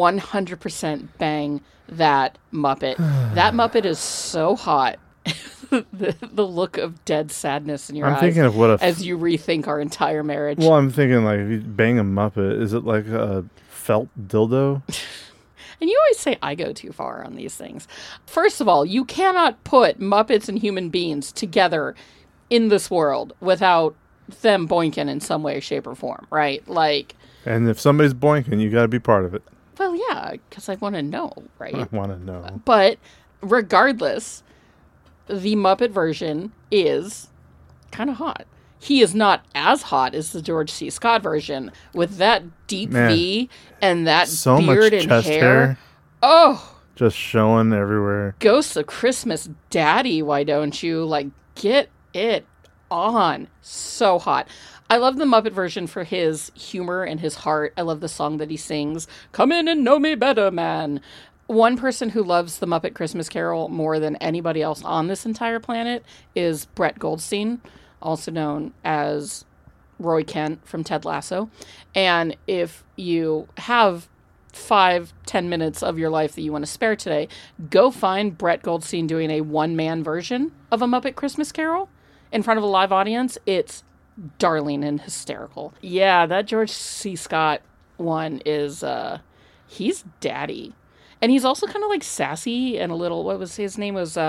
100% bang that Muppet. That Muppet is so hot. the look of dead sadness in your eyes. I'm thinking of what as you rethink our entire marriage. Well, I'm thinking, like, if you bang a Muppet, is it like a felt dildo? And you always say I go too far on these things. First of all, you cannot put Muppets and human beings together in this world without them boinking in some way, shape, or form, right? Like, and if somebody's boinking, you got to be part of it. Well, yeah, because I want to know, right? I want to know. But regardless, the Muppet version is kind of hot. He is not as hot as the George C. Scott version with that deep V and that so beard much and chest hair. Oh, just showing everywhere. Ghosts of Christmas Daddy, why don't you? Like, get it on. So hot. I love the Muppet version for his humor and his heart. I love the song that he sings, "Come in and know me better, man." One person who loves the Muppet Christmas Carol more than anybody else on this entire planet is Brett Goldstein, also known as Roy Kent from Ted Lasso. And if you have 5-10 minutes of your life that you want to spare today, go find Brett Goldstein doing a one-man version of a Muppet Christmas Carol in front of a live audience. It's darling and hysterical. Yeah, that George C. Scott one is, he's daddy. And he's also kind of like sassy and a little, what was his name was,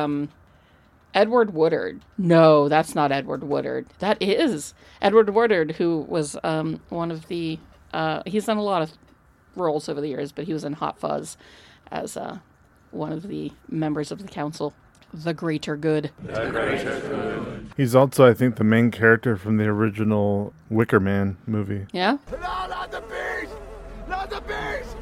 Edward Woodard. No, that's not Edward Woodard. That is Edward Woodard, who was one of the, he's done a lot of roles over the years, but he was in Hot Fuzz as one of the members of the council. The Greater Good. The Greater Good. He's also, I think, the main character from the original Wicker Man movie. Yeah? No, not the beast! Not the beast!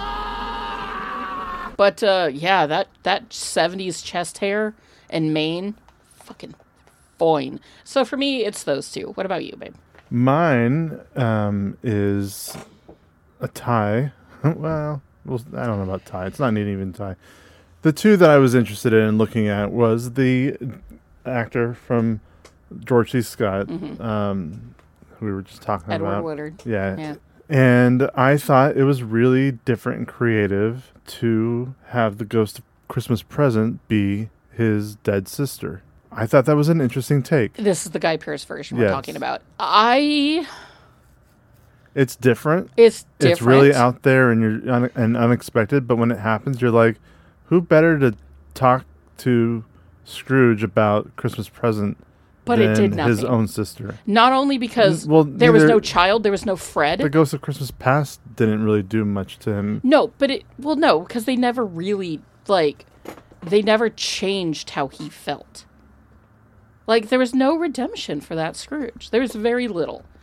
Ah! But, yeah, that 70s chest hair and mane, fucking fine. So for me, it's those two. What about you, babe? Mine is a tie. Well, I don't know about tie. It's not an even tie. The two that I was interested in looking at was the actor from George C. Scott, who we were just talking about. Edward Woodard. Yeah. And I thought it was really different and creative to have the Ghost of Christmas Present be his dead sister. I thought that was an interesting take. This is the Guy Pearce version we're Yes. talking about. It's different. It's different. It's really out there and and unexpected. But when it happens, you're like, who better to talk to Scrooge about Christmas Present But than it did nothing. his own sister? Not only because there was no child, there was no Fred. The Ghost of Christmas Past didn't really do much to him. No, but no, because they never really, they never changed how he felt. Like, there was no redemption for that Scrooge. There was very little.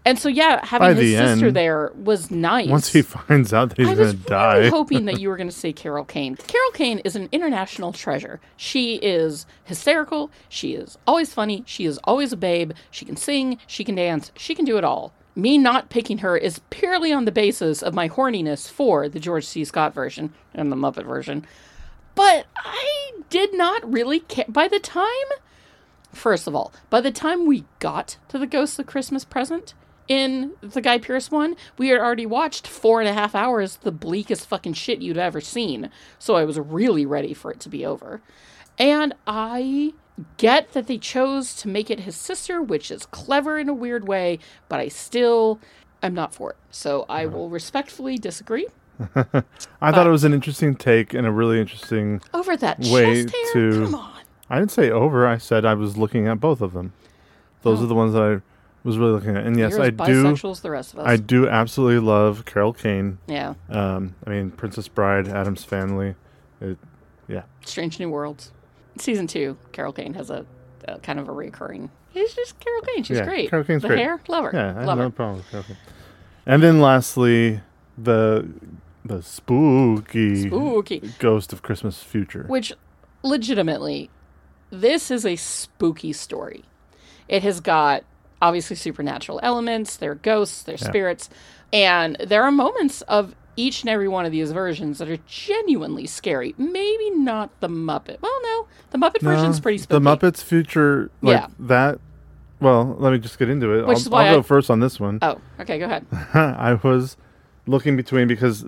And so, yeah, By having his the sister end, there was nice. Once he finds out that he's I going was to die. really hoping that you were going to say Carol Kane. Carol Kane is an international treasure. She is hysterical. She is always funny. She is always a babe. She can sing. She can dance. She can do it all. Me not picking her is purely on the basis of my horniness for the George C. Scott version and the Muppet version. But I did not really care. First of all, by the time we got to the Ghost of Christmas Present in the Guy Pearce one, we had already watched 4.5 hours, the bleakest fucking shit you'd ever seen. So I was really ready for it to be over. And I get that they chose to make it his sister, which is clever in a weird way, but I'm not for it. So I will respectfully disagree. I thought it was an interesting take and a really interesting Over that way chest hair? to... Come on. I didn't say over. I said I was looking at both of them. Those are the ones that I was really looking at. And yes, You're as I do. bisexual as the rest of us. I do absolutely love Carol Kane. Yeah. I mean, Princess Bride, Addams Family. Yeah. Strange New Worlds. Season 2, Carol Kane has a kind of a recurring. She's just Carol Kane. She's great. Carol Kane's the great. hair, love her. Yeah, I have love no her. problem with Carol Kane. And then lastly, the spooky Ghost of Christmas Future. Which, legitimately, this is a spooky story. It has got, obviously, supernatural elements. There are ghosts, there are spirits. And there are moments of each and every one of these versions that are genuinely scary. Maybe not the Muppet. Well, no. The Muppet version's pretty spooky. The Muppets Future, that... Well, let me just get into it. I'll go first on this one. Oh, okay, go ahead. I was looking between because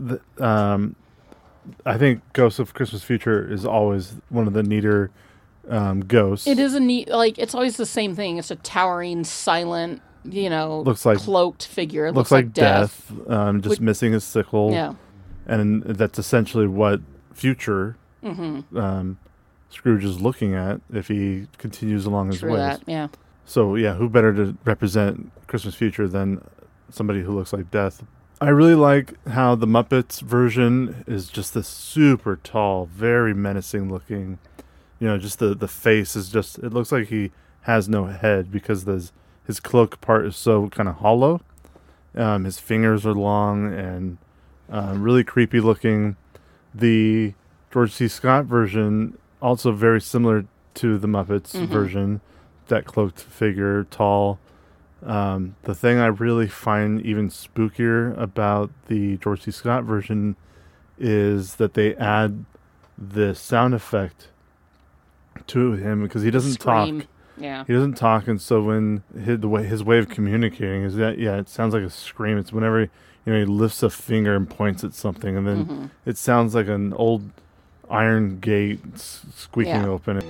I think Ghost of Christmas Future is always one of the neater ghosts. It is a neat, it's always the same thing. It's a towering, silent, looks like cloaked figure. It looks like death. Just missing his sickle. Yeah. And that's essentially what Future Scrooge is looking at if he continues along his ways. That, yeah. So, yeah, who better to represent Christmas Future than somebody who looks like death? I really like how the Muppets version is just this super tall, very menacing looking. Just the face is just, it looks like he has no head because his cloak part is so kind of hollow. His fingers are long and really creepy looking. The George C. Scott version, also very similar to the Muppets version. That cloaked figure, tall. The thing I really find even spookier about the George C. Scott version is that they add the sound effect to him because he doesn't Scream. talk. Yeah. He doesn't talk, and so when his way of communicating is that it sounds like a scream. It's whenever he lifts a finger and points at something, and then it sounds like an old iron gate squeaking open.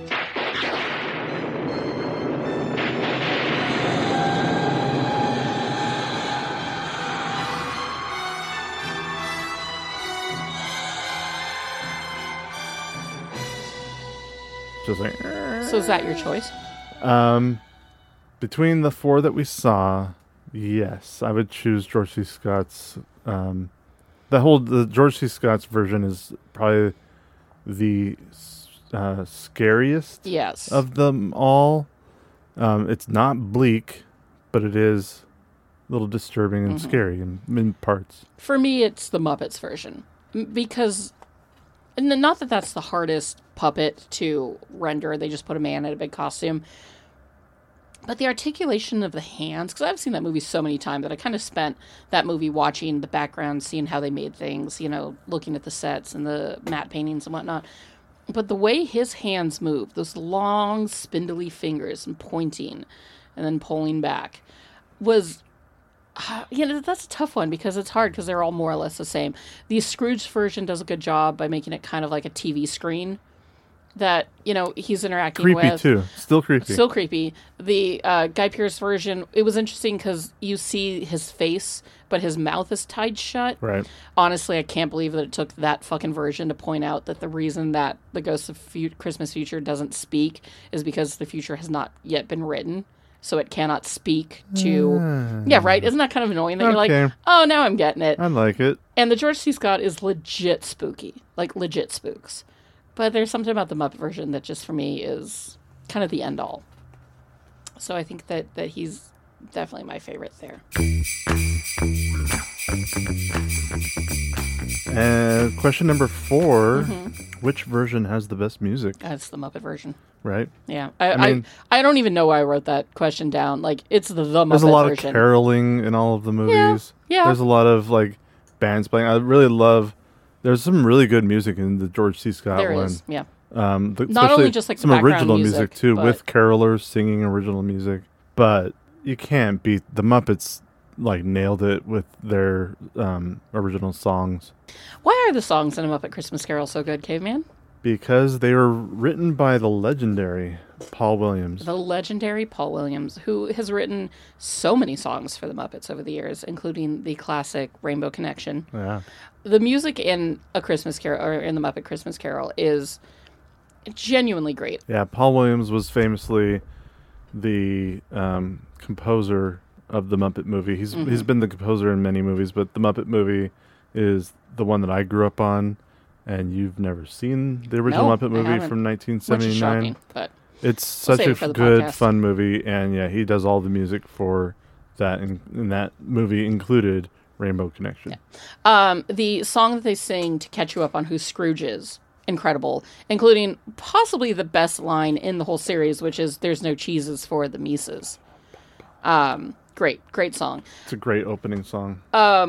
Just like, So is that your choice? between the four that we saw, yes, I would choose George C. Scott's. The George C. Scott's version is probably the scariest. Yes. Of them all. It's not bleak, but it is a little disturbing and scary in parts. For me, it's the Muppets version because. And not that that's the hardest puppet to render. They just put a man in a big costume. But the articulation of the hands, because I've seen that movie so many times that I kind of spent that movie watching the background, seeing how they made things, looking at the sets and the matte paintings and whatnot. But the way his hands move, those long, spindly fingers and pointing and then pulling back was... that's a tough one because it's hard because they're all more or less the same. The Scrooge version does a good job by making it kind of like a TV screen that, he's interacting with. Creepy, too. Still creepy. Still creepy. The Guy Pearce version, it was interesting because you see his face, but his mouth is tied shut. Right. Honestly, I can't believe that it took that fucking version to point out that the reason that the Ghost of Christmas Future doesn't speak is because the future has not yet been written. So it cannot speak to... Yeah, right? Isn't that kind of annoying that you're like, oh, now I'm getting it. I like it. And the George C. Scott is legit spooky. Like, legit spooks. But there's something about the Muppet version that just, for me, is kind of the end-all. So I think that he's definitely my favorite there. And question number 4, which version has the best music? That's the Muppet version. Right? Yeah. I mean- I don't even know why I wrote that question down. Like, it's the Muppet There's a lot version. of caroling in all of the movies. Yeah. There's a lot of like bands playing. I really love. There's some really good music in the George C. Scott There one. is, yeah. Not Not only just, like, the some background original music too, but- with carolers singing original music. But you can't beat the Muppets. Like nailed it with their original songs Why are the songs in A Muppet Christmas Carol so good, Caveman? because they were written by the legendary Paul Williams. The legendary Paul Williams, who has written so many songs for the Muppets over the years, including the classic Rainbow Connection. Yeah, The music in A Christmas Carol, or in the Muppet Christmas Carol, is genuinely great. yeah. Paul Williams was famously the composer of the Muppet movie. He's been the composer in many movies, but the Muppet movie is the one that I grew up on. And you've never seen the original No, Muppet I movie haven't. from Which is 1979. shocking, but It's We'll such save a it for the good, podcast. fun movie, and yeah, he does all the music for that, and that movie included Rainbow Connection. the song that they sing to catch you up on who Scrooge is, incredible, including possibly the best line in the whole series, which is "There's no cheeses for the Mises." Great song. It's a great opening song.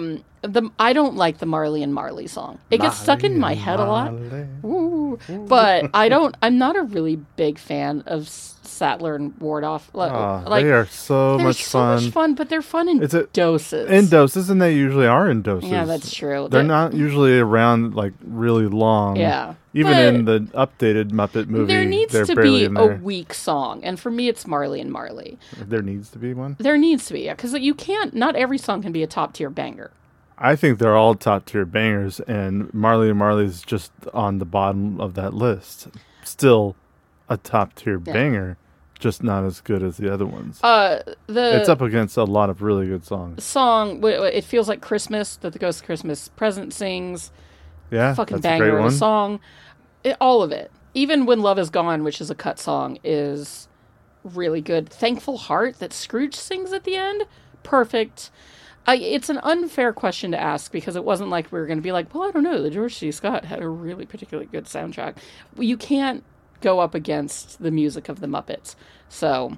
I don't like the Marley and Marley song. It gets stuck in my head a lot. Ooh. But I'm not a really big fan of Sattler and Wardoff. They are so they're much so fun. much fun, but they're fun in It's a- doses. In doses, and they usually are in doses. Yeah, that's true. They're not usually around like really long. Yeah. Even But in the updated Muppet movie, there needs they're to barely be in a there. weak song, and for me, it's Marley and Marley. There needs to be one. There needs to be, because you can't. Not every song can be a top tier banger. I think they're all top tier bangers, and Marley and Marley's just on the bottom of that list. Still a top tier banger, just not as good as the other ones. It's up against a lot of really good songs. Song, it feels like Christmas that the Ghost of Christmas Present sings. Yeah, Fucking that's a great banger of one. a song. All of it. Even When Love Is Gone, which is a cut song, is really good. Thankful Heart that Scrooge sings at the end, perfect. It's an unfair question to ask because it wasn't like we were going to be like, well, I don't know, the George C. Scott had a really particularly good soundtrack. You can't go up against the music of the Muppets. So,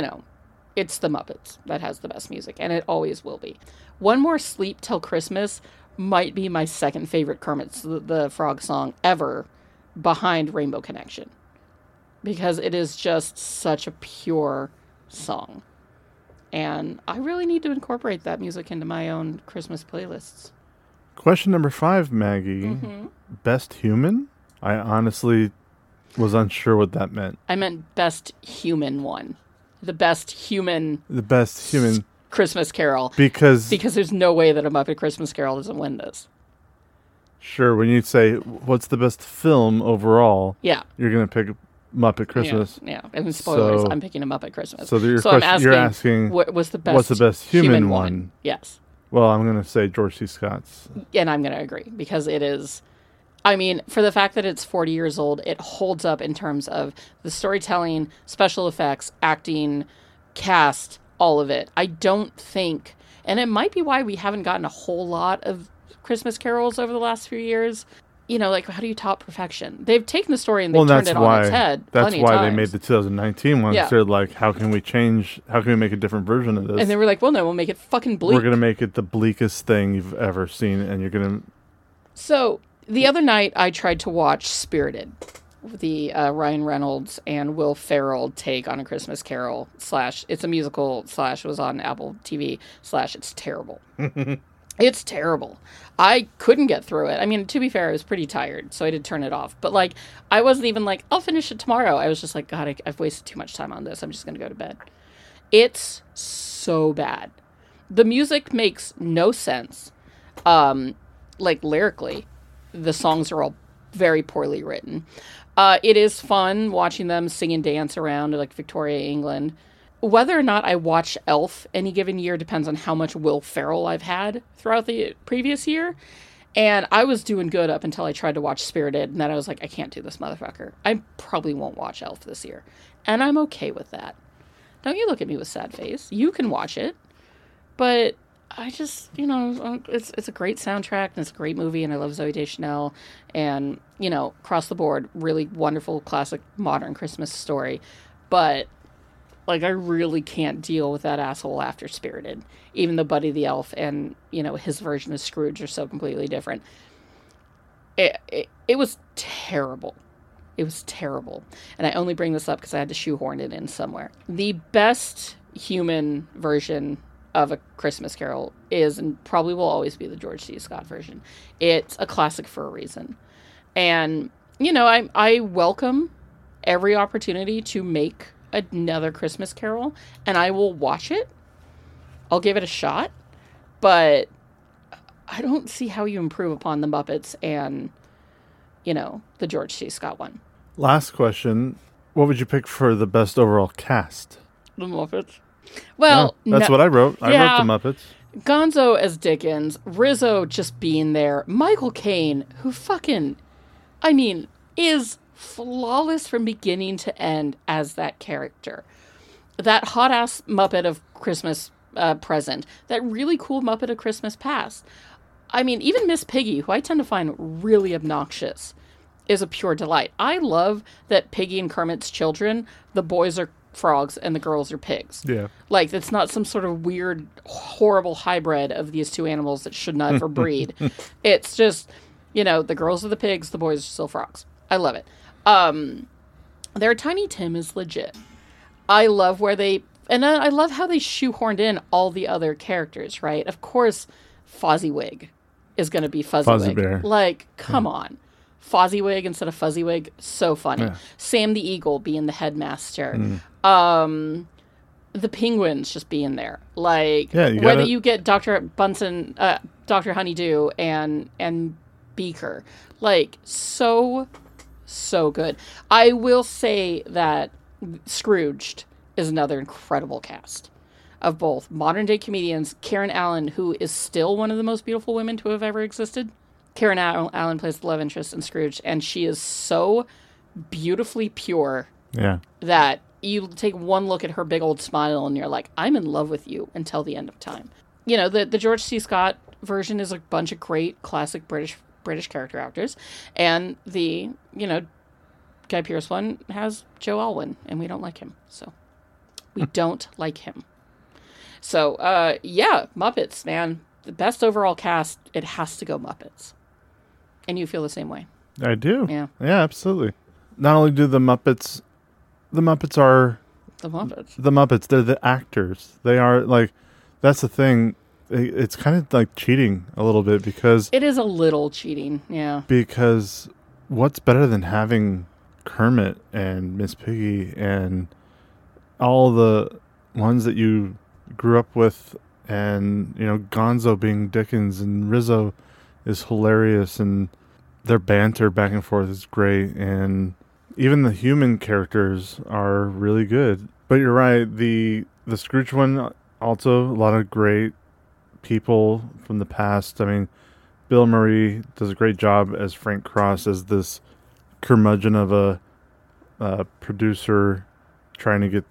it's the Muppets that has the best music, and it always will be. One More Sleep Till Christmas might be my second favorite Kermit the Frog song ever, behind Rainbow Connection, because it is just such a pure song. And I really need to incorporate that music into my own Christmas playlists. Question number 5, Maggie. Mm-hmm. Best human? I honestly was unsure what that meant. I meant best human one. The best human The best human Christmas Carol. because Because there's no way that a Muppet Christmas Carol doesn't win this. sure, when you say what's the best film overall, Yeah. you're gonna pick Muppet Christmas. Yeah. And spoilers, So- I'm picking a Muppet Christmas. So your I'm question, you're asking what was the best what's the best human one? Yes. Well, I'm gonna say George C. Scott's. And I'm going to agree because it is, I mean, for the fact that it's 40 years old, it holds up in terms of the storytelling, special effects, acting, cast, all of it. I don't think, and it might be why we haven't gotten a whole lot of Christmas carols over the last few years. Like, how do you top perfection? They've taken the story and they've turned it on its head. That's plenty why of they times. made the 2019 ones. Yeah. They're like, how can we make a different version of this? And they were like, well, no, we'll make it fucking bleak. We're gonna make it the bleakest thing you've ever seen, and you're gonna. So the other night, I tried to watch Spirited, the Ryan Reynolds and Will Ferrell take on A Christmas Carol / it's a musical / was on Apple TV / it's terrible. It's terrible. I couldn't get through it. I mean, to be fair, I was pretty tired, so I did turn it off. But I wasn't even like, I'll finish it tomorrow. I was just like, God, I've wasted too much time on this. I'm just going to go to bed. It's so bad. The music makes no sense. Lyrically, the songs are all very poorly written. It is fun watching them sing and dance around like Victoria, England. Whether or not I watch Elf any given year depends on how much Will Ferrell I've had throughout the previous year. And I was doing good up until I tried to watch Spirited, and then I was like, I can't do this motherfucker. I probably won't watch Elf this year. And I'm okay with that. Don't you look at me with sad face. You can watch it. But I just, it's a great soundtrack and it's a great movie and I love Zooey Deschanel and, across the board, really wonderful, classic, modern Christmas story. But, like, I really can't deal with that asshole after Spirited. Even though Buddy the Elf and, his version of Scrooge are so completely different. It was terrible. It was terrible. And I only bring this up because I had to shoehorn it in somewhere. The best human version of A Christmas Carol is, and probably will always be, the George C. Scott version. It's a classic for a reason. And, I welcome every opportunity to make another Christmas Carol, and I will watch it. I'll give it a shot. But I don't see how you improve upon the Muppets and, the George C. Scott one. Last question. What would you pick for the best overall cast? The Muppets. Well, that's what I wrote. I wrote the Muppets. Gonzo as Dickens, Rizzo just being there, Michael Caine, who is flawless from beginning to end as that character. That hot-ass Muppet of Christmas Present, that really cool Muppet of Christmas Past. Even Miss Piggy, who I tend to find really obnoxious, is a pure delight. I love that Piggy and Kermit's children, the boys are frogs and the girls are pigs. Yeah. Like, it's not some sort of weird, horrible hybrid of these two animals that should not ever breed. It's just, the girls are the pigs, the boys are still frogs. I love it. Their Tiny Tim is legit. I love I love how they shoehorned in all the other characters, right? Of course, Fozziwig is going to be Fuzzy Bear. Like, come on. Fozziwig instead of Fuzziwig, so funny. Yeah. Sam the Eagle being the headmaster. The penguins just being there. Like, whether you get Dr. Bunsen, Dr. Honeydew, and Beaker. Like, so good. I will say that Scrooged is another incredible cast of both modern day comedians. Karen Allen, who is still one of the most beautiful women to have ever existed. Karen Allen plays the love interest in Scrooge, and she is so beautifully pure that you take one look at her big old smile and you're like, I'm in love with you until the end of time. The George C. Scott version is a bunch of great classic British character actors, and the Guy Pearce one has Joe Alwyn, and we don't like him, so we don't like him. So Muppets, man, the best overall cast, it has to go Muppets. And you feel the same way. I do. Yeah, absolutely. Not only do the Muppets are the Muppets, they're the actors. They are, like, that's the thing. It's kind of like cheating a little bit, because it is a little cheating. Yeah. Because what's better than having Kermit and Miss Piggy and all the ones that you grew up with, and Gonzo being Dickens, and Rizzo is hilarious, and their banter back and forth is great, and even the human characters are really good. But you're right, the Scrooge one, also a lot of great people from the past. Bill Murray does a great job as Frank Cross, as this curmudgeon of a producer trying to get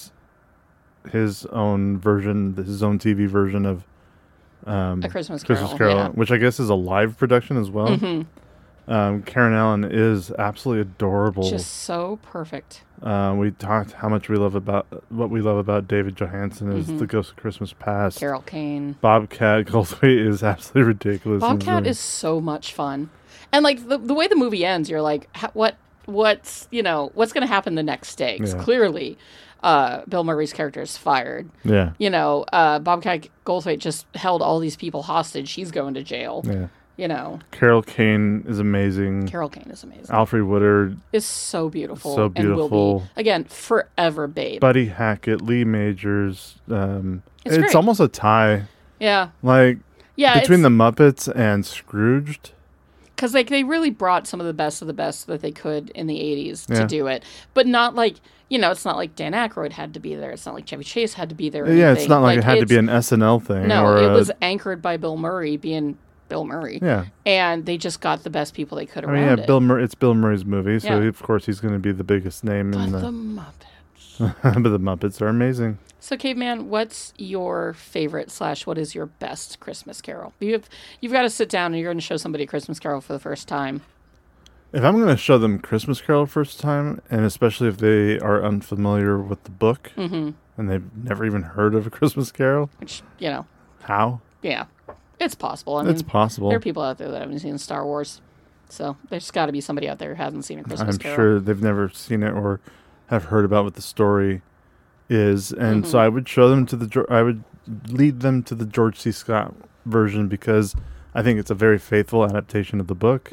his own TV version of A Christmas Carol, yeah. which I guess is a live production as well. Mm-hmm. Karen Allen is absolutely adorable. Just so perfect. We talked how much we love about David Johansen as the Ghost of Christmas Past. Carol Kane. Bobcat Goldthwait is absolutely ridiculous. Bobcat is so much fun. And like the way the movie ends, you're like, what's going to happen the next day? 'Cause clearly Bill Murray's character is fired. Yeah. Bobcat Goldthwait just held all these people hostage. He's going to jail. Yeah. Carol Kane is amazing. Alfred Woodard is so beautiful. And will be, again, forever babe. Buddy Hackett, Lee Majors. It's almost a tie. Yeah. Between the Muppets and Scrooged. Because they really brought some of the best that they could in the 80s to do it. But not like, it's not like Dan Aykroyd had to be there. It's not like Chevy Chase had to be there. Yeah, it's not like it had to be an SNL thing. No, it was anchored by Bill Murray being Bill Murray. Yeah. And they just got the best people they could around it. Bill Murray, it's Bill Murray's movie, so of course he's going to be the biggest name in the Muppets. But the Muppets are amazing. So, Caveman, what's your favorite / what is your best Christmas Carol? You've got to sit down and you're going to show somebody a Christmas Carol for the first time. If I'm going to show them Christmas Carol first time, and especially if they are unfamiliar with the book, and they've never even heard of a Christmas Carol, Which, how? yeah, it's possible. I mean, It's possible. there are people out there that haven't seen Star Wars. So there's got to be somebody out there who hasn't seen a Christmas I'm Carol. sure they've never seen it or have heard about what the story is, and so I would show them to I would lead them to the George C. Scott version because I think it's a very faithful adaptation of the book,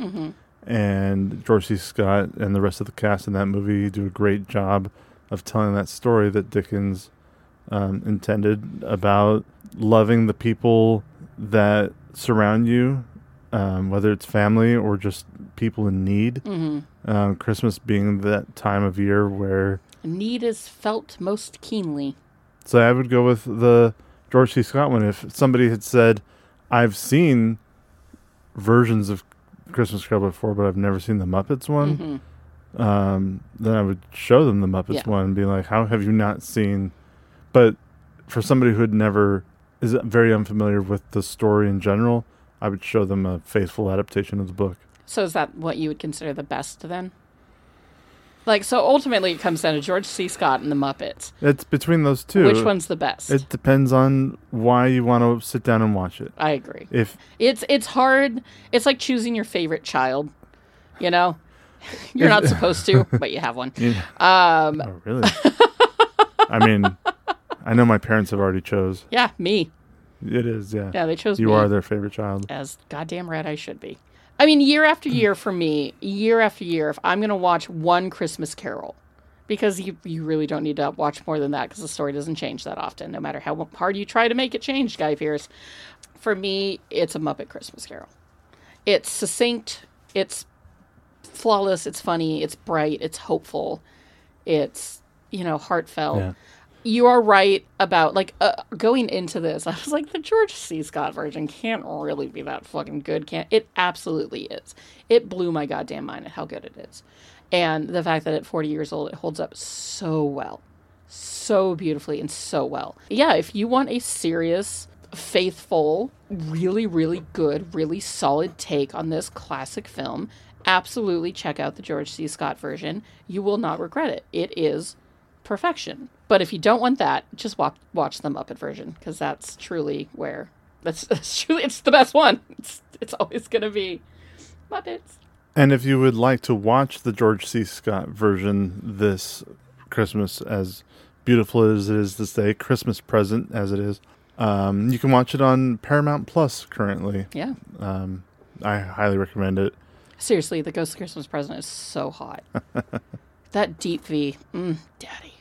and George C. Scott and the rest of the cast in that movie do a great job of telling that story that Dickens intended about loving the people that surround you, whether it's family or just people in need. Christmas being that time of year where Need is felt most keenly. So I would go with the George C. Scott one. If somebody had said, I've seen versions of Christmas Carol before, but I've never seen the Muppets one, then I would show them the Muppets one and be like, how have you not seen? But for somebody who is very unfamiliar with the story in general, I would show them a faithful adaptation of the book. So is that what you would consider the best then? Like, so ultimately it comes down to George C. Scott and the Muppets. It's between those two. Which one's the best? It depends on why you want to sit down and watch it. I agree. If It's hard. It's like choosing your favorite child, you know? You're not supposed to, but you have one. Oh, really? I mean, I know my parents have already chose. Yeah, me. It is, yeah. Yeah, they chose You me. are their favorite child. As goddamn right I should be. I mean, year after year for me, year after year, if I'm going to watch one Christmas Carol, because you really don't need to watch more than that because the story doesn't change that often, no matter how hard you try to make it change, Guy Pearce. For me, it's a Muppet Christmas Carol. It's succinct, it's flawless, it's funny, it's bright, it's hopeful, it's, heartfelt. Yeah. You are right about, going into this, I was like, the George C. Scott version can't really be that fucking good, it absolutely is. It blew my goddamn mind at how good it is. And the fact that at 40 years old, it holds up so well. So beautifully and so well. Yeah, if you want a serious, faithful, really, really good, really solid take on this classic film, absolutely check out the George C. Scott version. You will not regret it. It is perfection. But if you don't want that, just watch the Muppet version, because that's truly where that's truly, it's the best one. It's always going to be Muppets. And if you would like to watch the George C. Scott version this Christmas, as beautiful as it is this day, Christmas present as it is, you can watch it on Paramount Plus currently. Yeah. I highly recommend it. Seriously, the Ghost of Christmas Present is so hot. That deep V, daddy.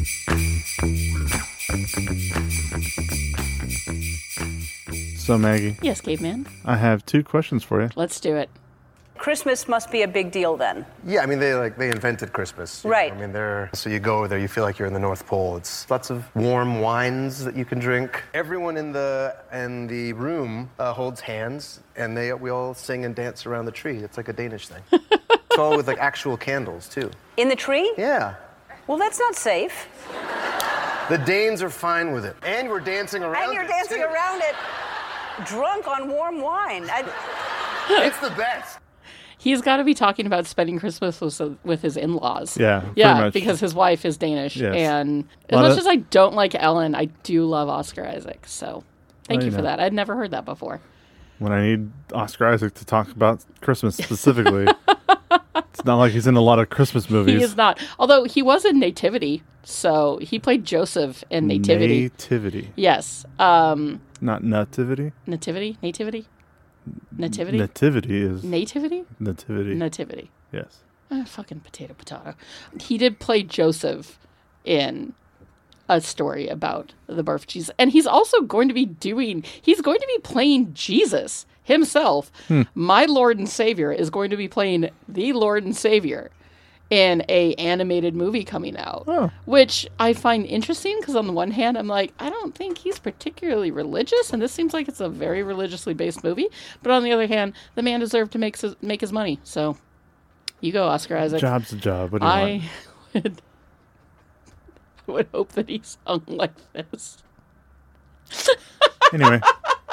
So Maggie, Yes, Caveman. I have 2 questions for you. Let's do it. Christmas must be a big deal then. Yeah, I mean, they invented Christmas. Right. I mean, so you go there, you feel like you're in the North Pole. It's lots of warm wines that you can drink. Everyone in the room holds hands, and we all sing and dance around the tree. It's like a Danish thing. It's all with actual candles too. In the tree? Yeah. Well, that's not safe. The Danes are fine with it, and we're dancing around. And you're it, dancing too. around it, drunk on warm wine. It's the best. He's got to be talking about spending Christmas with his in-laws. Yeah, pretty Yeah, much. because his wife is Danish. Yes. And as much as I don't like Ellen, I do love Oscar Isaac. So thank you for that. I'd never heard that before. When I need Oscar Isaac to talk about Christmas specifically, it's not like he's in a lot of Christmas movies. He is not. Although he was in Nativity. So he played Joseph in Nativity. Nativity. Yes. Not Nativity? Nativity? Nativity? Nativity? Nativity is... Nativity? Nativity. Nativity. Yes. Fucking potato. He did play Joseph in a story about the birth of Jesus. And he's also going to be playing Jesus himself. My Lord and Savior is going to be playing the Lord and Savior in a animated movie coming out, which I find interesting because on the one hand, I'm like, I don't think he's particularly religious, and this seems like it's a very religiously based movie. But on the other hand, the man deserved to make his money. So you go, Oscar Isaac. Job's a job. What do you want? I would hope that he's hung like this. Anyway,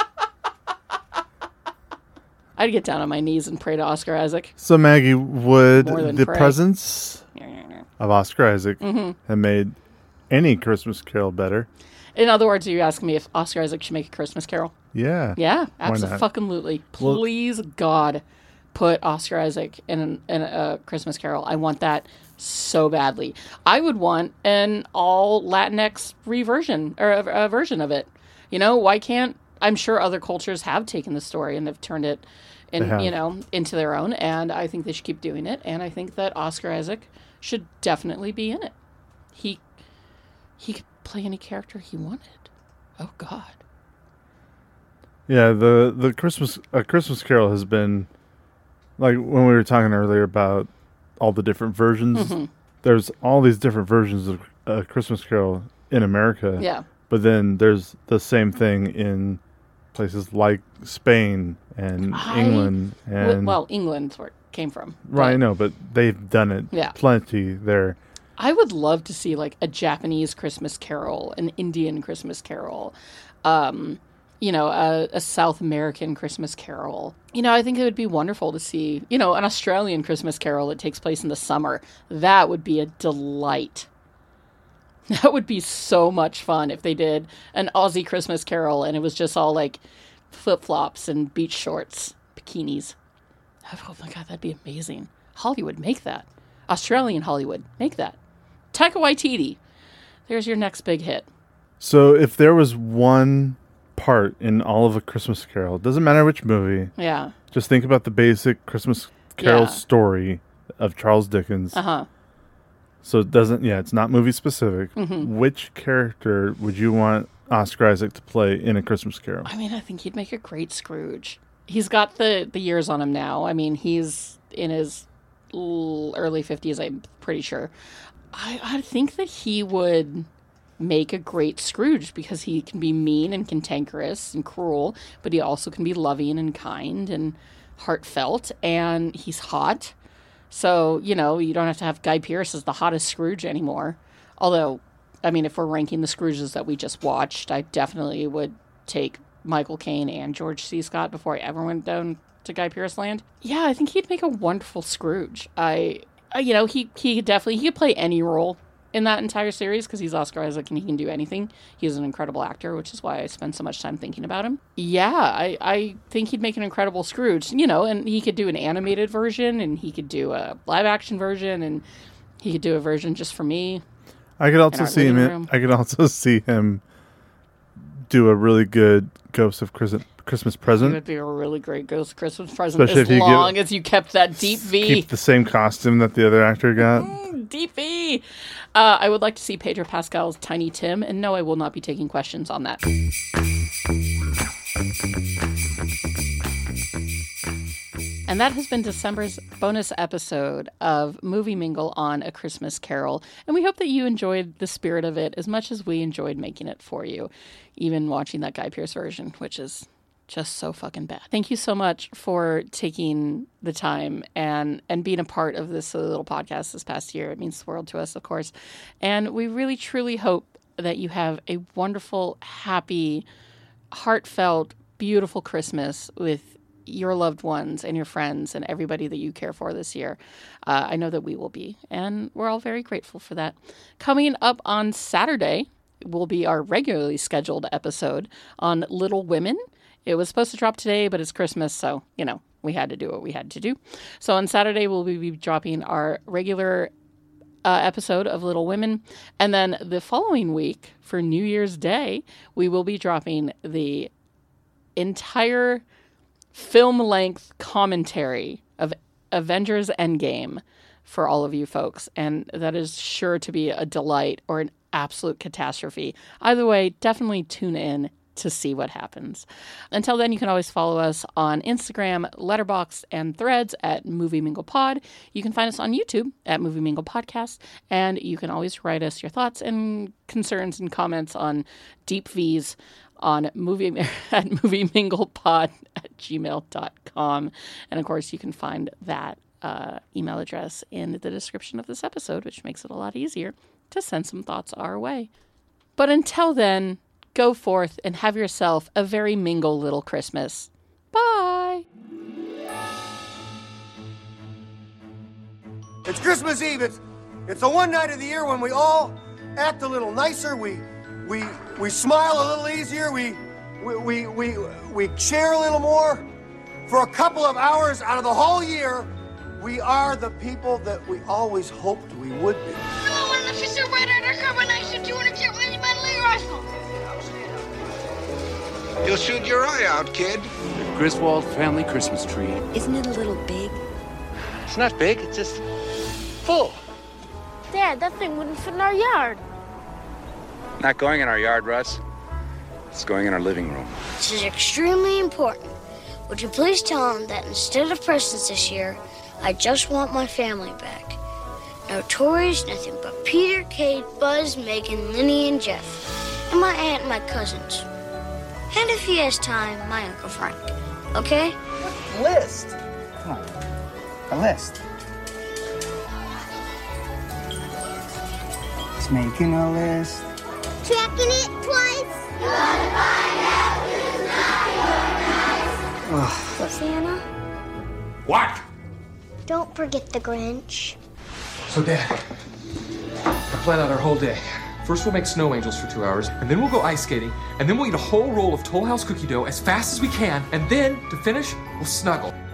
I'd get down on my knees and pray to Oscar Isaac. so Maggie, would More than the pray. presence of Oscar Isaac have made any Christmas Carol better? In other words, are you asking me if Oscar Isaac should make a Christmas Carol? Yeah. Yeah, Why not? absolutely. Well- Please, God, put Oscar Isaac in a Christmas Carol. I want that so badly. I would want an all Latinx reversion or a version of it. You know, why can't? I'm sure other cultures have taken the story and they've turned it, They have. into their own. And I think they should keep doing it. And I think that Oscar Isaac should definitely be in it. He could play any character he wanted. Oh God. Yeah, the Christmas Carol has been, like when we were talking earlier about all the different versions. There's all these different versions of a Christmas Carol in America. Yeah. But then there's the same thing in places like Spain and England and Well, England's where it came from. right, I but know, but they've done it Yeah. plenty there. I would love to see like a Japanese Christmas Carol, an Indian Christmas Carol, a South American Christmas Carol. I think it would be wonderful to see, an Australian Christmas Carol that takes place in the summer. That would be a delight. That would be so much fun if they did an Aussie Christmas Carol and it was just all like flip-flops and beach shorts, bikinis. Oh my God, that'd be amazing. Hollywood, make that. Australian Hollywood, make that. Taika Waititi, there's your next big hit. So if there was one part in all of A Christmas Carol, it doesn't matter which movie, Yeah. just think about the basic Christmas Carol Yeah. story of Charles Dickens. Uh-huh. So it doesn't, it's not movie specific. Mm-hmm. Which character would you want Oscar Isaac to play in A Christmas Carol? I mean, I think he'd make a great Scrooge. He's got the years on him now. I mean, he's in his early 50s, I'm pretty sure. I think that he would make a great Scrooge because he can be mean and cantankerous and cruel, but he also can be loving and kind and heartfelt, and he's hot. So, you don't have to have Guy Pearce as the hottest Scrooge anymore. Although, I mean, if we're ranking the Scrooges that we just watched, I definitely would take Michael Caine and George C. Scott before I ever went down to Guy Pearce land. Yeah, I think he'd make a wonderful Scrooge. He could play any role in that entire series because he's Oscar Isaac and he can do anything. He's an incredible actor, which is why I spend so much time thinking about him. Yeah, I think he'd make an incredible Scrooge, and he could do an animated version and he could do a live action version and he could do a version just for me. I could also our see him. living room. I could also see him do a really good Ghost of Christmas It Present. would be a really great Ghost Christmas present Especially as if you long as you kept that deep V. Keep the same costume that the other actor got. Deep V. I would like to see Pedro Pascal's Tiny Tim, and no, I will not be taking questions on that. And that has been December's bonus episode of Movie Mingle on A Christmas Carol. And we hope that you enjoyed the spirit of it as much as we enjoyed making it for you, even watching that Guy Pearce version, which is just so fucking bad. Thank you so much for taking the time and being a part of this little podcast this past year. It means the world to us, of course. And we really, truly hope that you have a wonderful, happy, heartfelt, beautiful Christmas with your loved ones and your friends and everybody that you care for this year. I know that we will be, and we're all very grateful for that. Coming up on Saturday will be our regularly scheduled episode on Little Women. It was supposed to drop today, but it's Christmas, so, we had to do what we had to do. So on Saturday, we'll be dropping our regular episode of Little Women. And then the following week, for New Year's Day, we will be dropping the entire film-length commentary of Avengers Endgame for all of you folks. And that is sure to be a delight or an absolute catastrophe. Either way, definitely tune in to see what happens. Until then, you can always follow us on Instagram, Letterboxd, and Threads at Movie Mingle Pod. You can find us on YouTube at Movie Mingle Podcast, and you can always write us your thoughts and concerns and comments on Deep V's on at movieminglepod@gmail.com. And of course, you can find that email address in the description of this episode, which makes it a lot easier to send some thoughts our way. But until then, go forth and have yourself a very mingle little Christmas. Bye! It's Christmas Eve. It's the one night of the year when we all act a little nicer. We smile a little easier. We share a little more. For a couple of hours out of the whole year, we are the people that we always hoped we would be. Hello, I'm Officer Red Undercover 9-200 Regiment Rifle. You'll shoot your eye out, kid. The Griswold family Christmas tree. Isn't it a little big? It's not big, it's just full. Dad, that thing wouldn't fit in our yard. Not going in our yard, Russ. It's going in our living room. This is extremely important. Would you please tell him that instead of presents this year, I just want my family back. No toys, nothing but Peter, Kate, Buzz, Megan, Linny, and Jeff. And my aunt and my cousins. And if he has time, my Uncle Frank. Okay? List. Come on. A list. It's making a list. Checking it twice. Santa? What? Don't forget the Grinch. So, Dad, I plan out our whole day. First, we'll make snow angels for 2 hours, and then we'll go ice skating, and then we'll eat a whole roll of Toll House cookie dough as fast as we can, and then, to finish, we'll snuggle.